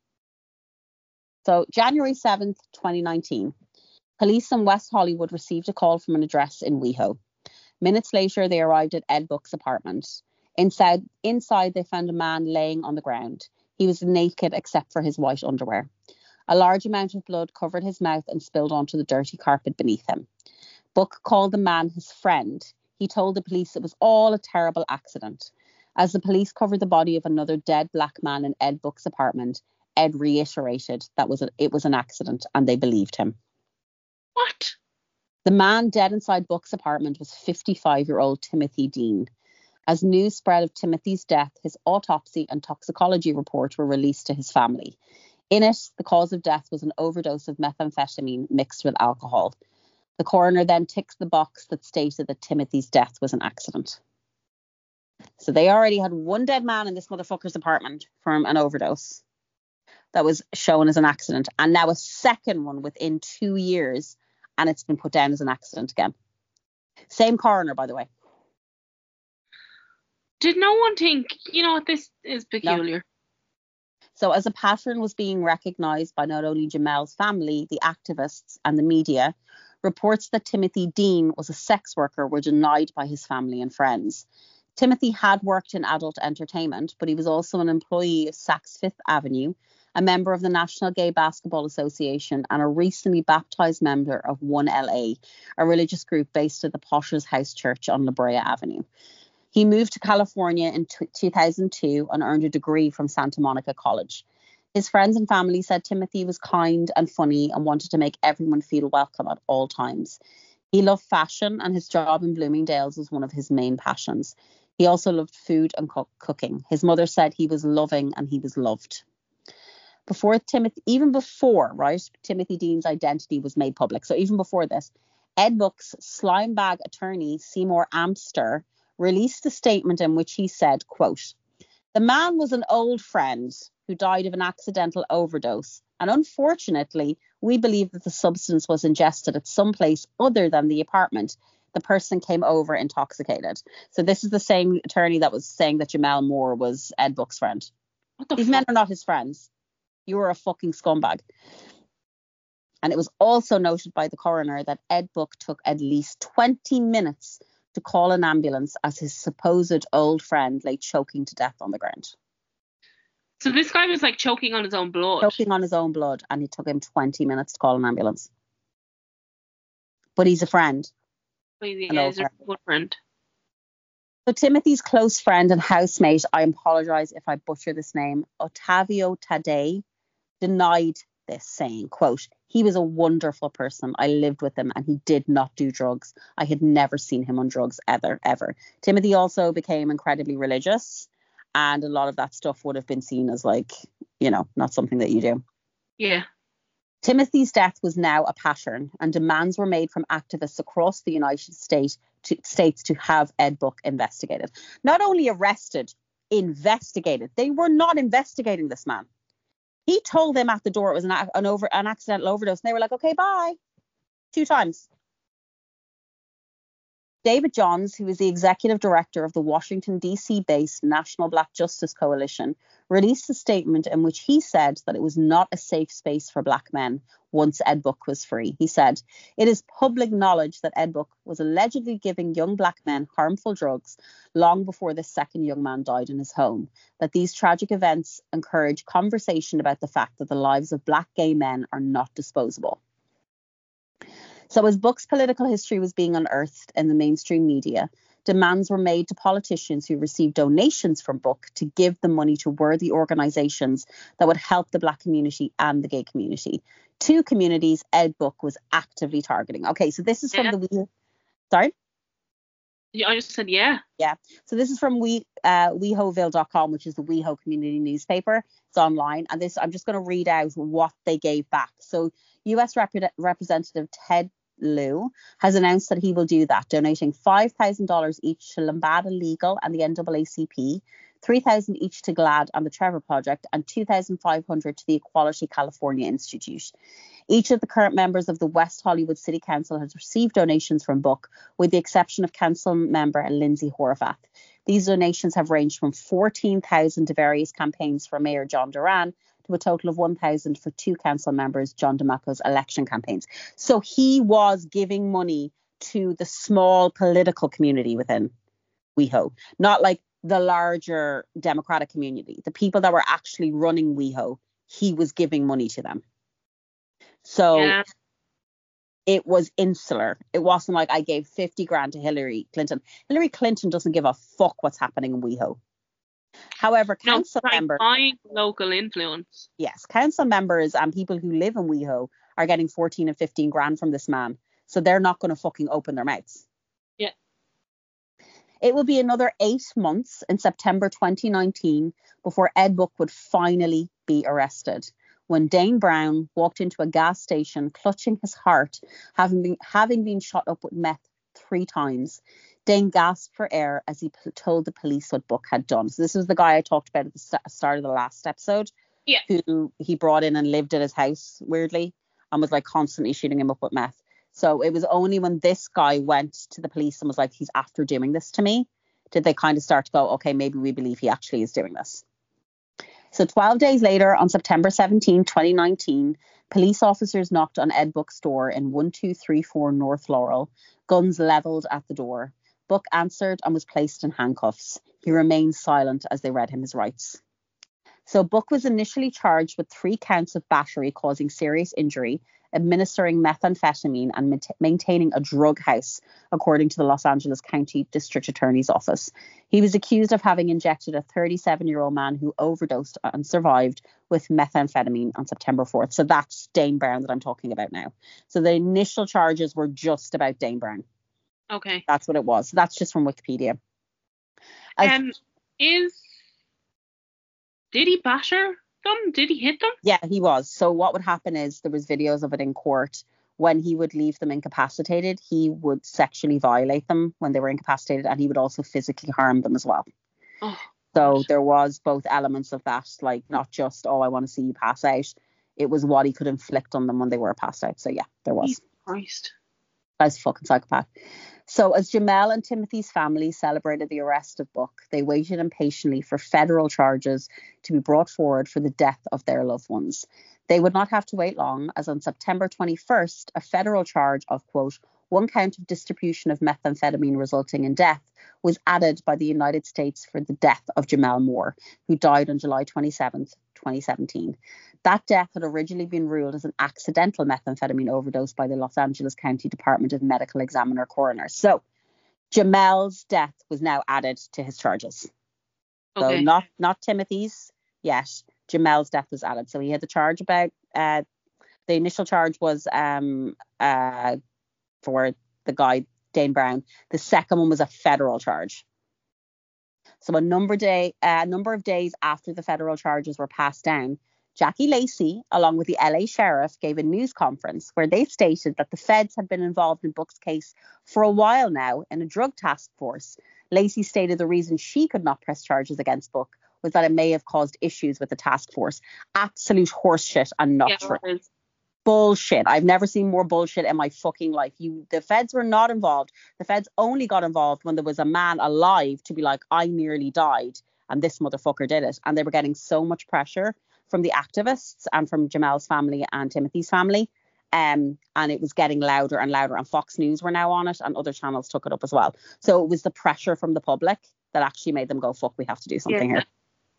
So January 7th, 2019. Police in West Hollywood received a call from an address in WeHo. Minutes later, they arrived at Ed Buck's apartment. Inside, they found a man laying on the ground. He was naked except for his white underwear. A large amount of blood covered his mouth and spilled onto the dirty carpet beneath him. Buck called the man his friend. He told the police it was all a terrible accident. As the police covered the body of another dead black man in Ed Buck's apartment, Ed reiterated that it was an accident, and they believed him. What? The man dead inside Buck's apartment was 55-year-old Timothy Dean. As news spread of Timothy's death, his autopsy and toxicology report were released to his family. In it, the cause of death was an overdose of methamphetamine mixed with alcohol. The coroner then ticked the box that stated that Timothy's death was an accident. So they already had one dead man in this motherfucker's apartment from an overdose that was shown as an accident, and now a second one within 2 years, and it's been put down as an accident again. Same coroner, by the way. Did no one think, this is peculiar? No. So as a pattern was being recognised by not only Jamel's family, the activists and the media, reports that Timothy Dean was a sex worker were denied by his family and friends. Timothy had worked in adult entertainment, but he was also an employee of Saks Fifth Avenue, a member of the National Gay Basketball Association, and a recently baptized member of 1LA, a religious group based at the Potters House Church on La Brea Avenue. He moved to California in 2002 and earned a degree from Santa Monica College. His friends and family said Timothy was kind and funny and wanted to make everyone feel welcome at all times. He loved fashion, and his job in Bloomingdale's was one of his main passions. He also loved food and cooking. His mother said he was loving and he was loved. Even before Timothy Dean's identity was made public, so even before this, Ed Book's slimebag attorney, Seymour Amster, released a statement in which he said, quote, "The man was an old friend who died of an accidental overdose, and unfortunately, we believe that the substance was ingested at some place other than the apartment. The person came over intoxicated." So this is the same attorney that was saying that Jamel Moore was Ed Book's friend. These men are not his friends. You are a fucking scumbag. And it was also noted by the coroner that Ed Book took at least 20 minutes to call an ambulance as his supposed old friend lay choking to death on the ground. So this guy was like choking on his own blood. Choking on his own blood, and it took him 20 minutes to call an ambulance. But he's a friend. He's a good friend. So Timothy's close friend and housemate, I apologise if I butcher this name, Ottavio Taddei, denied this, saying, quote, "He was a wonderful person. I lived with him and he did not do drugs. I had never seen him on drugs ever. Timothy also became incredibly religious, and a lot of that stuff would have been seen as like, not something that you do. Yeah. Timothy's death was now a pattern, and demands were made from activists across the United States to have Ed Book investigated. Not only arrested, investigated. They were not investigating this man. He told them at the door it was an accidental overdose, and they were like, okay, bye. 2 times. David Johns, who is the executive director of the Washington, D.C.-based National Black Justice Coalition, released a statement in which he said that it was not a safe space for black men once Ed Book was free. He said, "It is public knowledge that Ed Book was allegedly giving young black men harmful drugs long before the second young man died in his home, that these tragic events encourage conversation about the fact that the lives of black gay men are not disposable." So as Book's political history was being unearthed in the mainstream media, demands were made to politicians who received donations from Book to give the money to worthy organisations that would help the black community and the gay community. 2 communities Ed Book was actively targeting. Okay, so this is from the... Sorry? Yeah, I just said yeah. Yeah. So this is from WeHoville.com, which is the WeHo community newspaper. It's online. And I'm just going to read out what they gave back. So US Representative Ted Lieu has announced that he will do that, donating $5,000 each to Lambada Legal and the NAACP, $3,000 each to GLAAD and the Trevor Project, and $2,500 to the Equality California Institute. Each of the current members of the West Hollywood City Council has received donations from Book, with the exception of council member Lindsay Horvath. These donations have ranged from $14,000 to various campaigns for Mayor John Duran to a total of $1,000 for 2 council members John DeMacco's election campaigns. So he was giving money to the small political community within WeHo, not like the larger Democratic community. The people that were actually running WeHo, he was giving money to them. So It was insular. It wasn't like I gave 50 grand to Hillary Clinton. Hillary Clinton doesn't give a fuck what's happening in WeHo. However, council members, buying local influence. Yes, council members and people who live in WeHo are getting 14 and 15 grand from this man. So they're not going to fucking open their mouths. Yeah. It will be another 8 months in September 2019 before Ed Book would finally be arrested, when Dane Brown walked into a gas station clutching his heart, having been shot up with meth 3 times. Dane gasped for air as he told the police what Book had done. So this was the guy I talked about at the start of the last episode, who he brought in and lived at his house, weirdly, and was like constantly shooting him up with meth. So it was only when this guy went to the police and was like, he's after doing this to me, did they kind of start to go, okay, maybe we believe he actually is doing this. So 12 days later, on September 17, 2019, police officers knocked on Ed Book's door in 1234 North Laurel, guns leveled at the door. Book answered and was placed in handcuffs. He remained silent as they read him his rights. So Book was initially charged with 3 counts of battery causing serious injury, administering methamphetamine, and maintaining a drug house, according to the Los Angeles County District Attorney's Office. He was accused of having injected a 37-year-old man who overdosed and survived with methamphetamine on September 4th. So that's Dane Brown that I'm talking about now. So the initial charges were just about Dane Brown. Okay. That's what it was. So that's just from Wikipedia. Did he batter them? Did he hit them? Yeah, he was. So what would happen is there was videos of it in court. When he would leave them incapacitated, he would sexually violate them when they were incapacitated, and he would also physically harm them as well. Oh, so there was both elements of that, like not just, oh, I want to see you pass out. It was what he could inflict on them when they were passed out. So yeah, there was. Jesus Christ. That's a fucking psychopath. So as Jamel and Timothy's family celebrated the arrest of Book, they waited impatiently for federal charges to be brought forward for the death of their loved ones. They would not have to wait long, as on September 21st, a federal charge of, quote, 1 count of distribution of methamphetamine resulting in death was added by the United States for the death of Jamel Moore, who died on July 27th, 2017. That death had originally been ruled as an accidental methamphetamine overdose by the Los Angeles County Department of Medical Examiner Coroner. So Jamel's death was now added to his charges. Okay. So not Timothy's yet. Jamel's death was added. So he had the charge about the initial charge was for the guy Dane Brown. The second one was a federal charge. So a number of days after the federal charges were passed down, Jackie Lacey, along with the LA sheriff, gave a news conference where they stated that the feds had been involved in Book's case for a while now in a drug task force. Lacey stated the reason she could not press charges against Book was that it may have caused issues with the task force. Absolute horseshit and not true. Bullshit. I've never seen more bullshit in my fucking life. The feds were not involved. The feds only got involved when there was a man alive to be like, I nearly died and this motherfucker did it. And they were getting so much pressure from the activists and from Jamel's family and Timothy's family. And it was getting louder and louder, and Fox News were now on it and other channels took it up as well. So it was the pressure from the public that actually made them go, fuck, we have to do something here.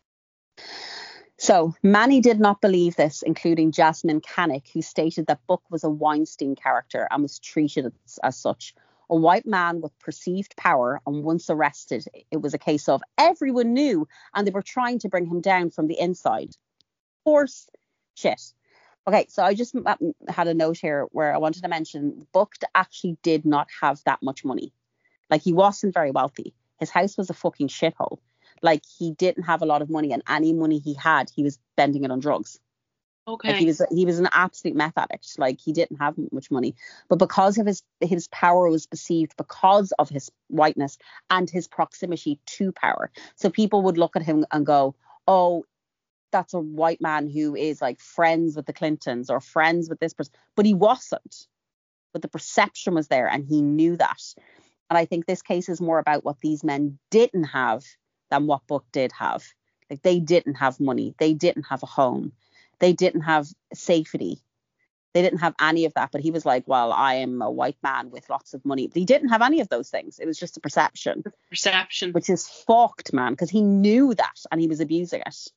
So many did not believe this, including Jasmine Canick, who stated that Book was a Weinstein character and was treated as such. A white man with perceived power, and once arrested, it was a case of everyone knew and they were trying to bring him down from the inside. Horse shit. Okay, so I just had a note here where I wanted to mention Book actually did not have that much money. Like, he wasn't very wealthy. His house was a fucking shithole. Like, he didn't have a lot of money, and any money he had, he was spending it on drugs. Okay. Like, he was an absolute meth addict. Like, he didn't have much money, but because of his power was perceived because of his whiteness and his proximity to power. So people would look at him and go, oh, that's a white man who is like friends with the Clintons or friends with this person, but he wasn't. But the perception was there, and he knew that. And I think this case is more about what these men didn't have than what Book did have. Like, they didn't have money. They didn't have a home. They didn't have safety. They didn't have any of that. But he was like, well, I am a white man with lots of money. But he didn't have any of those things. It was just a perception. Which is fucked, man, because he knew that and he was abusing it.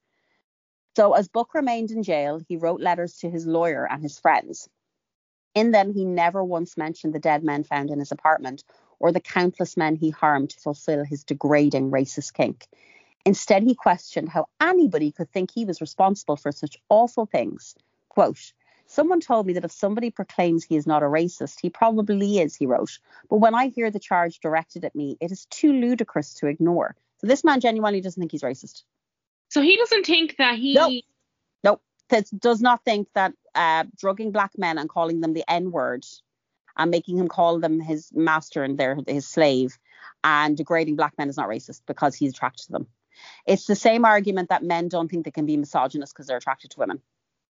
So as Book remained in jail, he wrote letters to his lawyer and his friends. In them, he never once mentioned the dead men found in his apartment or the countless men he harmed to fulfill his degrading racist kink. Instead, he questioned how anybody could think he was responsible for such awful things. Quote, someone told me that if somebody proclaims he is not a racist, he probably is, he wrote. But when I hear the charge directed at me, it is too ludicrous to ignore. So this man genuinely doesn't think he's racist. So he doesn't think that he... Nope. Does not think that drugging black men and calling them the N-word and making him call them his master and his slave and degrading black men is not racist because he's attracted to them. It's the same argument that men don't think they can be misogynist because they're attracted to women.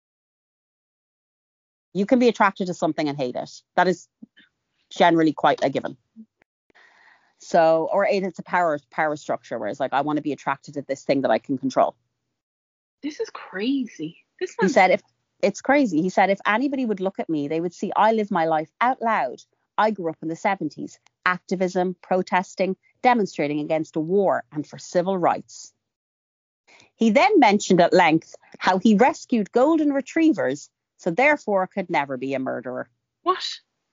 You can be attracted to something and hate it. That is generally quite a given. So, or it's a power structure where it's like, I want to be attracted to this thing that I can control. This is crazy. He said, it's crazy. He said, if anybody would look at me, they would see I live my life out loud. I grew up in the 70s. Activism, protesting, demonstrating against a war and for civil rights. He then mentioned at length how he rescued golden retrievers, so therefore could never be a murderer. What?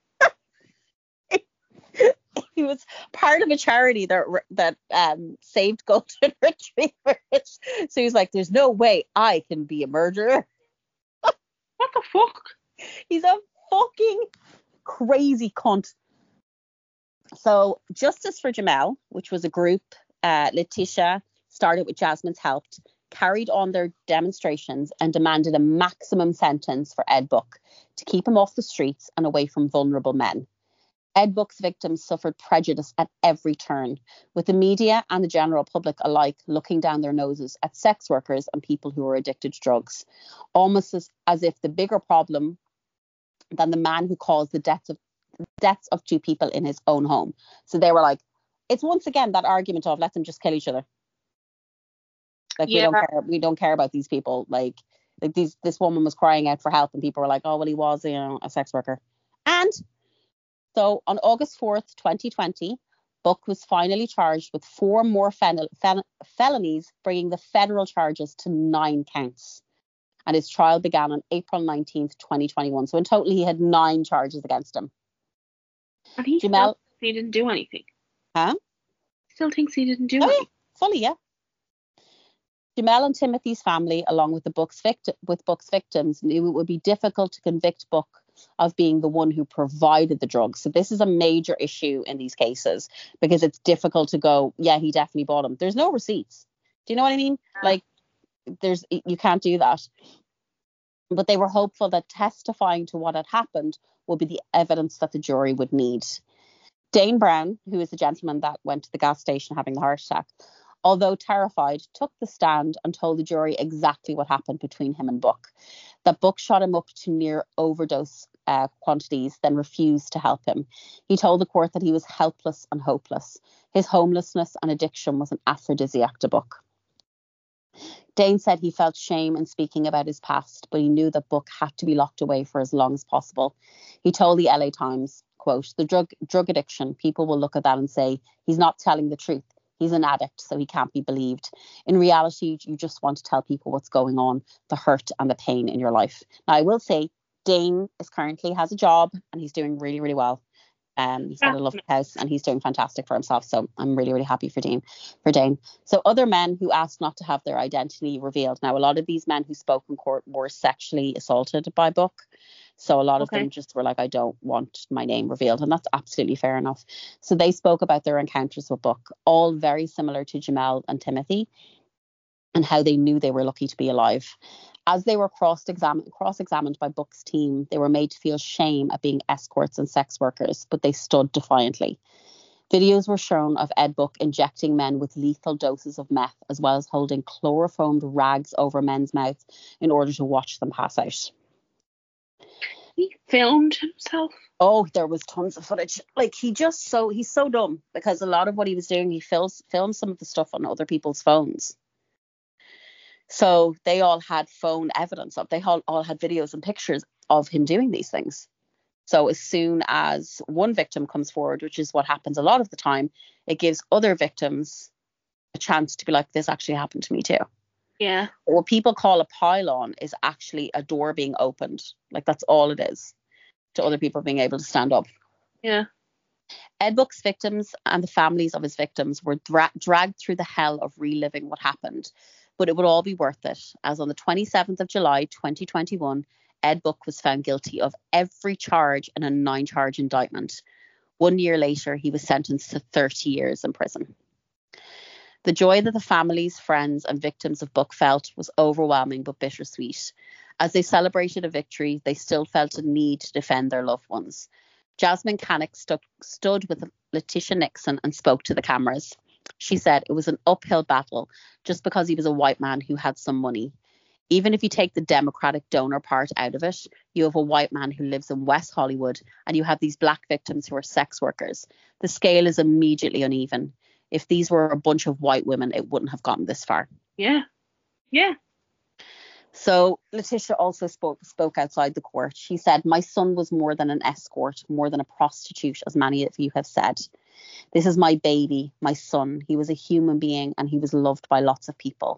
He was part of a charity that saved golden retrievers. So he's like, there's no way I can be a murderer. What the fuck? He's a fucking crazy cunt. So Justice for Jamel, which was a group Letitia started with Jasmine's help, carried on their demonstrations and demanded a maximum sentence for Ed Book to keep him off the streets and away from vulnerable men. Ed Book's victims suffered prejudice at every turn, with the media and the general public alike looking down their noses at sex workers and people who were addicted to drugs, almost as if the bigger problem than the man who caused the deaths of two people in his own home. So they were like, it's once again that argument of let them just kill each other. Like, yeah. We don't care about these people. Like this woman was crying out for help and people were like, oh, well, he was, a sex worker. And so on August 4th, 2020, Book was finally charged with 4 more felonies, bringing the federal charges to 9 counts. And his trial began on April 19th, 2021. So in total, he had 9 charges against him. And he still thinks he didn't do anything. Huh? Still thinks he didn't do anything. Yeah, fully, yeah. Jamel and Timothy's family, along with Book's victims, knew it would be difficult to convict Book of being the one who provided the drugs. So this is a major issue in these cases because it's difficult to go, yeah, he definitely bought them. There's no receipts. Do you know what I mean? Like, you can't do that. But they were hopeful that testifying to what had happened would be the evidence that the jury would need. Dane Brown, who is the gentleman that went to the gas station having the heart attack, although terrified, took the stand and told the jury exactly what happened between him and Book. That Book shot him up to near overdose quantities, then refused to help him. He told the court that he was helpless and hopeless. His homelessness and addiction was an aphrodisiac to Book. Dane said he felt shame in speaking about his past, but he knew that Book had to be locked away for as long as possible. He told the LA Times, quote, the drug addiction, people will look at that and say, he's not telling the truth. He's an addict, so he can't be believed. In reality, you just want to tell people what's going on, the hurt and the pain in your life. Now, I will say, Dane has a job and he's doing really, really well. He's got a lovely house and he's doing fantastic for himself. So I'm really, really happy for Dane. So other men who asked not to have their identity revealed. Now, a lot of these men who spoke in court were sexually assaulted by Book. So a lot of them just were like, I don't want my name revealed. And that's absolutely fair enough. So they spoke about their encounters with Book, all very similar to Jamel and Timothy, and how they knew they were lucky to be alive. As they were cross-examined by Book's team, they were made to feel shame at being escorts and sex workers, but they stood defiantly. Videos were shown of Ed Book injecting men with lethal doses of meth, as well as holding chloroformed rags over men's mouths in order to watch them pass out. He filmed himself. Oh, there was tons of footage. Like he's so dumb because a lot of what he was doing, he filmed some of the stuff on other people's phones. So they all had phone evidence they all had videos and pictures of him doing these things. So as soon as one victim comes forward, which is what happens a lot of the time, it gives other victims a chance to be like, this actually happened to me too. Yeah. What people call a pylon is actually a door being opened. Like that's all it is to other people being able to stand up. Yeah. Ed Book's victims and the families of his victims were dragged through the hell of reliving what happened. But it would all be worth it, as on the 27th of July, 2021, Ed Book was found guilty of every charge in a 9-charge indictment. 1 year later, he was sentenced to 30 years in prison. The joy that the families, friends and victims of Book felt was overwhelming but bittersweet. As they celebrated a victory, they still felt a need to defend their loved ones. Jasmine Cannock stood with Letitia Nixon and spoke to the cameras. She said it was an uphill battle just because he was a white man who had some money. Even if you take the Democratic donor part out of it, you have a white man who lives in West Hollywood and you have these black victims who are sex workers. The scale is immediately uneven. If these were a bunch of white women, it wouldn't have gotten this far. Yeah. Yeah. So Letitia also spoke outside the court. She said, my son was more than an escort, more than a prostitute, as many of you have said. This is my baby, my son. He was a human being and he was loved by lots of people.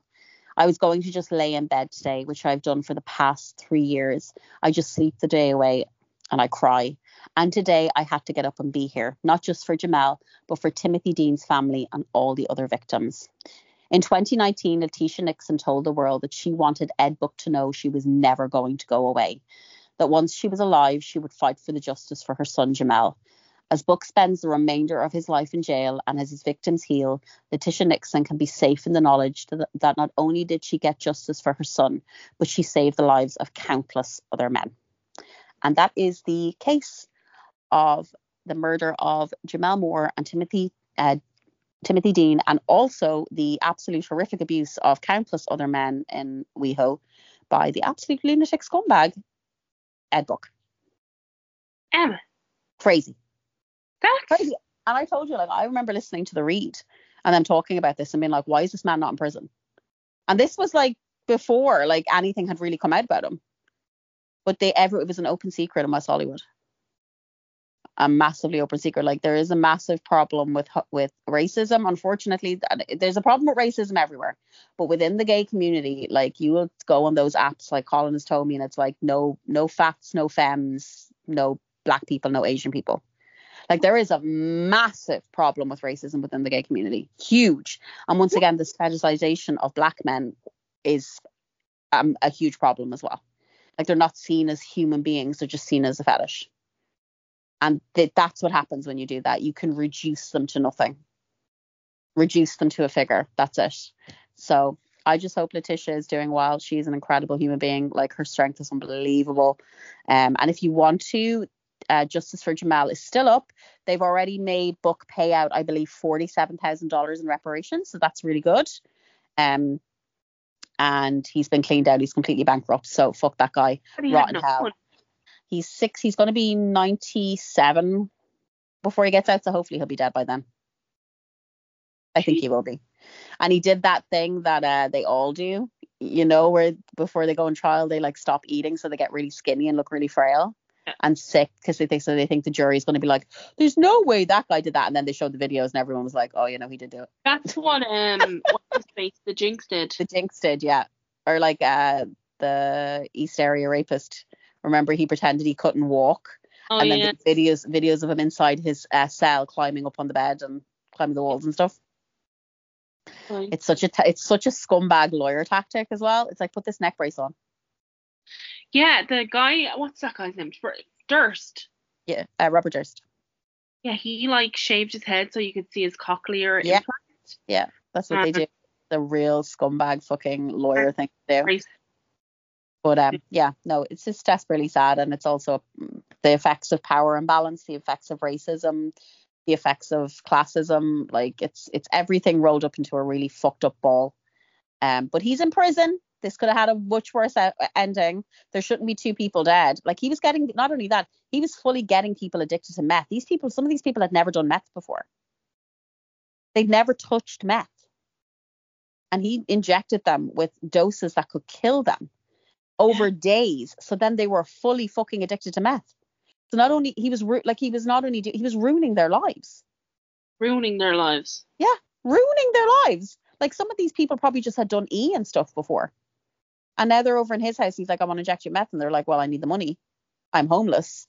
I was going to just lay in bed today, which I've done for the past 3 years. I just sleep the day away and I cry. And today I had to get up and be here, not just for Jamel, but for Timothy Dean's family and all the other victims. In 2019, Letitia Nixon told the world that she wanted Ed Buck to know she was never going to go away, that once she was alive, she would fight for the justice for her son, Jamel. As Buck spends the remainder of his life in jail and as his victims heal, Letitia Nixon can be safe in the knowledge that not only did she get justice for her son, but she saved the lives of countless other men. And that is the case of the murder of Jamel Moore and Timothy Dean, and also the absolute horrific abuse of countless other men in WeHo by the absolute lunatic scumbag, Ed Buck. Emma. Crazy. That's crazy. And I told you, like, I remember listening to The Read and them talking about this and being like, why is this man not in prison? And this was like before like anything had really come out about him. But it was an open secret in West Hollywood. A massively open secret. Like, there is a massive problem with racism. Unfortunately, there's a problem with racism everywhere. But within the gay community, like, you will go on those apps like Colin has told me, and it's like no fats, no femmes, no black people, no Asian people. Like, there is a massive problem with racism within the gay community. Huge. And once again, this fetishization of black men is a huge problem as well. Like, they're not seen as human beings. They're just seen as a fetish. And that's what happens when you do that. You can reduce them to nothing. Reduce them to a figure. That's it. So I just hope Letitia is doing well. She's an incredible human being. Like, her strength is unbelievable. And if you want to, Justice for Jamel is still up. They've already made Buck pay out, I believe, $47,000 in reparations. So that's really good. And he's been cleaned out. He's completely bankrupt. So fuck that guy. Rotten hell. He's 6. He's going to be 97 before he gets out. So hopefully he'll be dead by then. I think he will be. And he did that thing that they all do, you know, where before they go on trial, they like stop eating. So they get really skinny and look really frail and sick because they think the jury is going to be like, there's no way that guy did that. And then they showed the videos and everyone was like, oh, you know, he did do it. That's what what's his face, the Jinx did. The Jinx did, yeah. Or like the East Area rapist. Remember, he pretended he couldn't walk. Oh, and then yeah. videos of him inside his cell climbing up on the bed and climbing the walls and stuff. Right. It's such a scumbag lawyer tactic as well. It's like, put this neck brace on. Yeah, the guy, what's that guy's name? Durst. Yeah, Robert Durst. Yeah, he like shaved his head so you could see his cochlear implant. Yeah, that's what they do. The real scumbag fucking lawyer thing to do. But yeah, no, it's just desperately sad, and it's also the effects of power imbalance, the effects of racism, the effects of classism. Like, it's everything rolled up into a really fucked up ball. But he's in prison. This could have had a much worse ending. There shouldn't be 2 people dead. Like, he was getting, not only that, he was fully getting people addicted to meth. Some of these people had never done meth before. They'd never touched meth. And he injected them with doses that could kill them over days. So then they were fully fucking addicted to meth. So not only he was ruining their lives. Ruining their lives. Yeah, ruining their lives. Like, some of these people probably just had done E and stuff before. And now they're over in his house. He's like, I want to inject you meth. And they're like, well, I need the money. I'm homeless.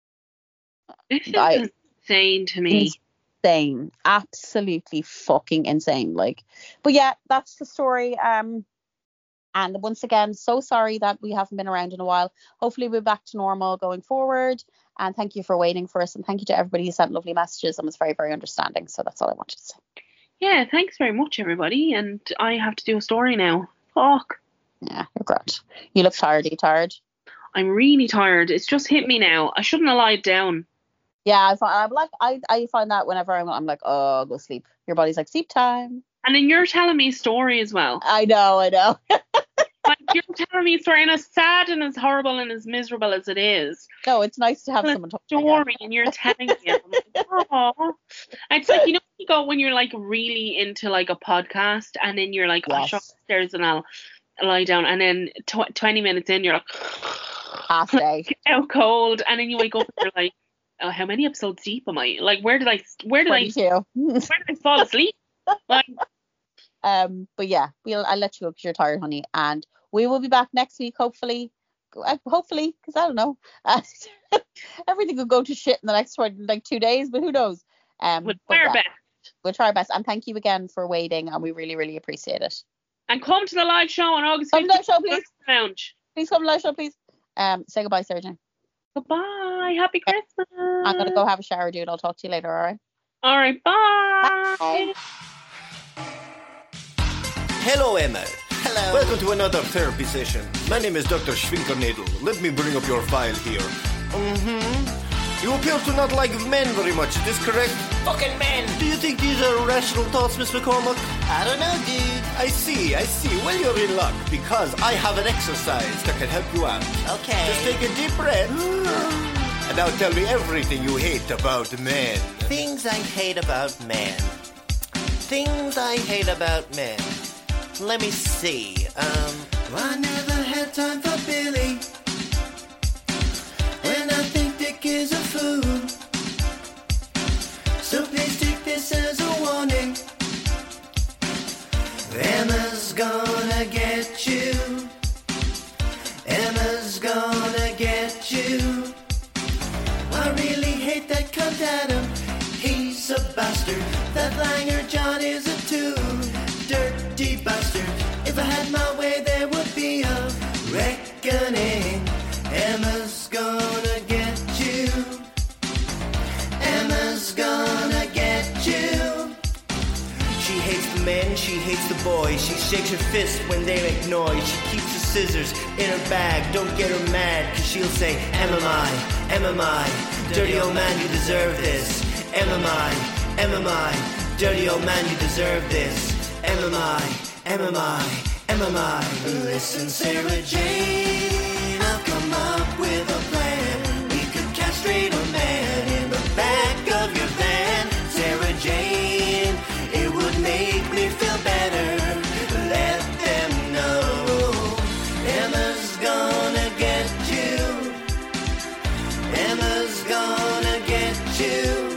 This is insane to me. Insane. Absolutely fucking insane. Like, but yeah, that's the story. And once again, so sorry that we haven't been around in a while. Hopefully we're back to normal going forward. And thank you for waiting for us. And thank you to everybody who sent lovely messages and was very, very understanding. So that's all I wanted to say. Yeah, thanks very much, everybody. And I have to do a story now. Fuck. Yeah, you're great. You look tired. Are you tired? I'm really tired. It's just hit me now. I shouldn't have lied down. Yeah, I find that whenever I'm like, oh, go sleep. Your body's like, sleep time. And then you're telling me a story as well. I know. Like, you're telling me a story, and as sad and as horrible and as miserable as it is. No, it's nice to have someone talk story, and you're telling me it. I'm like, oh. It's like, you know, you go when you're like really into like a podcast, and then you're like, I'll shut upstairs and I'll lie down, and then 20 minutes in, you're like, half day, out cold, and then you wake up and you're like, oh, how many episodes deep am I? Like, where did I fall asleep? Like, But yeah, I'll let you go because you're tired, honey, and we will be back next week, hopefully, because I don't know, everything could go to shit in the next 2 days, but who knows? We'll try our best. We'll try our best, and thank you again for waiting, and we really, really appreciate it. And come to the live show on August 15th. Come to the live show, please. Lounge. Please come to the live show, please. Say goodbye, Sarah Jane. Goodbye. Happy Christmas. I'm gonna go have a shower, dude. I'll talk to you later. All right. All right. Bye. Bye. Hello, Emma. Hello. Welcome to another therapy session. My name is Dr. Schwinkernadel. Let me bring up your file here. You appear to not like men very much, is this correct? Fucking men. Do you think these are rational thoughts, Miss McCormack? I don't know, dude. I see. Well, you're in luck, because I have an exercise that can help you out. Okay. Just take a deep breath. And now tell me everything you hate about men. Things I hate about men. Things I hate about men. Let me see. I never had time for Billy. When I think Dick is a fool. So please take this as a warning. Emma's gonna get you. Emma's gonna get you. I really hate that cunt Adam. He's a bastard. That Langer John is a too dirty bastard. If I had my way, there would be a reckoning. Emma's gonna get you. Emma's gonna get you. She hates the men, she hates the boys. She shakes her fist when they make noise. She keeps the scissors in her bag. Don't get her mad, cause she'll say, MMI, dirty old man, you deserve this. MMI, dirty old man, you deserve this. MMI. Listen, Sarah Jane, I've come up with a plan. We could castrate a man in the back of your van. Sarah Jane, it would make me feel better. Let them know Emma's gonna get you. Emma's gonna get you.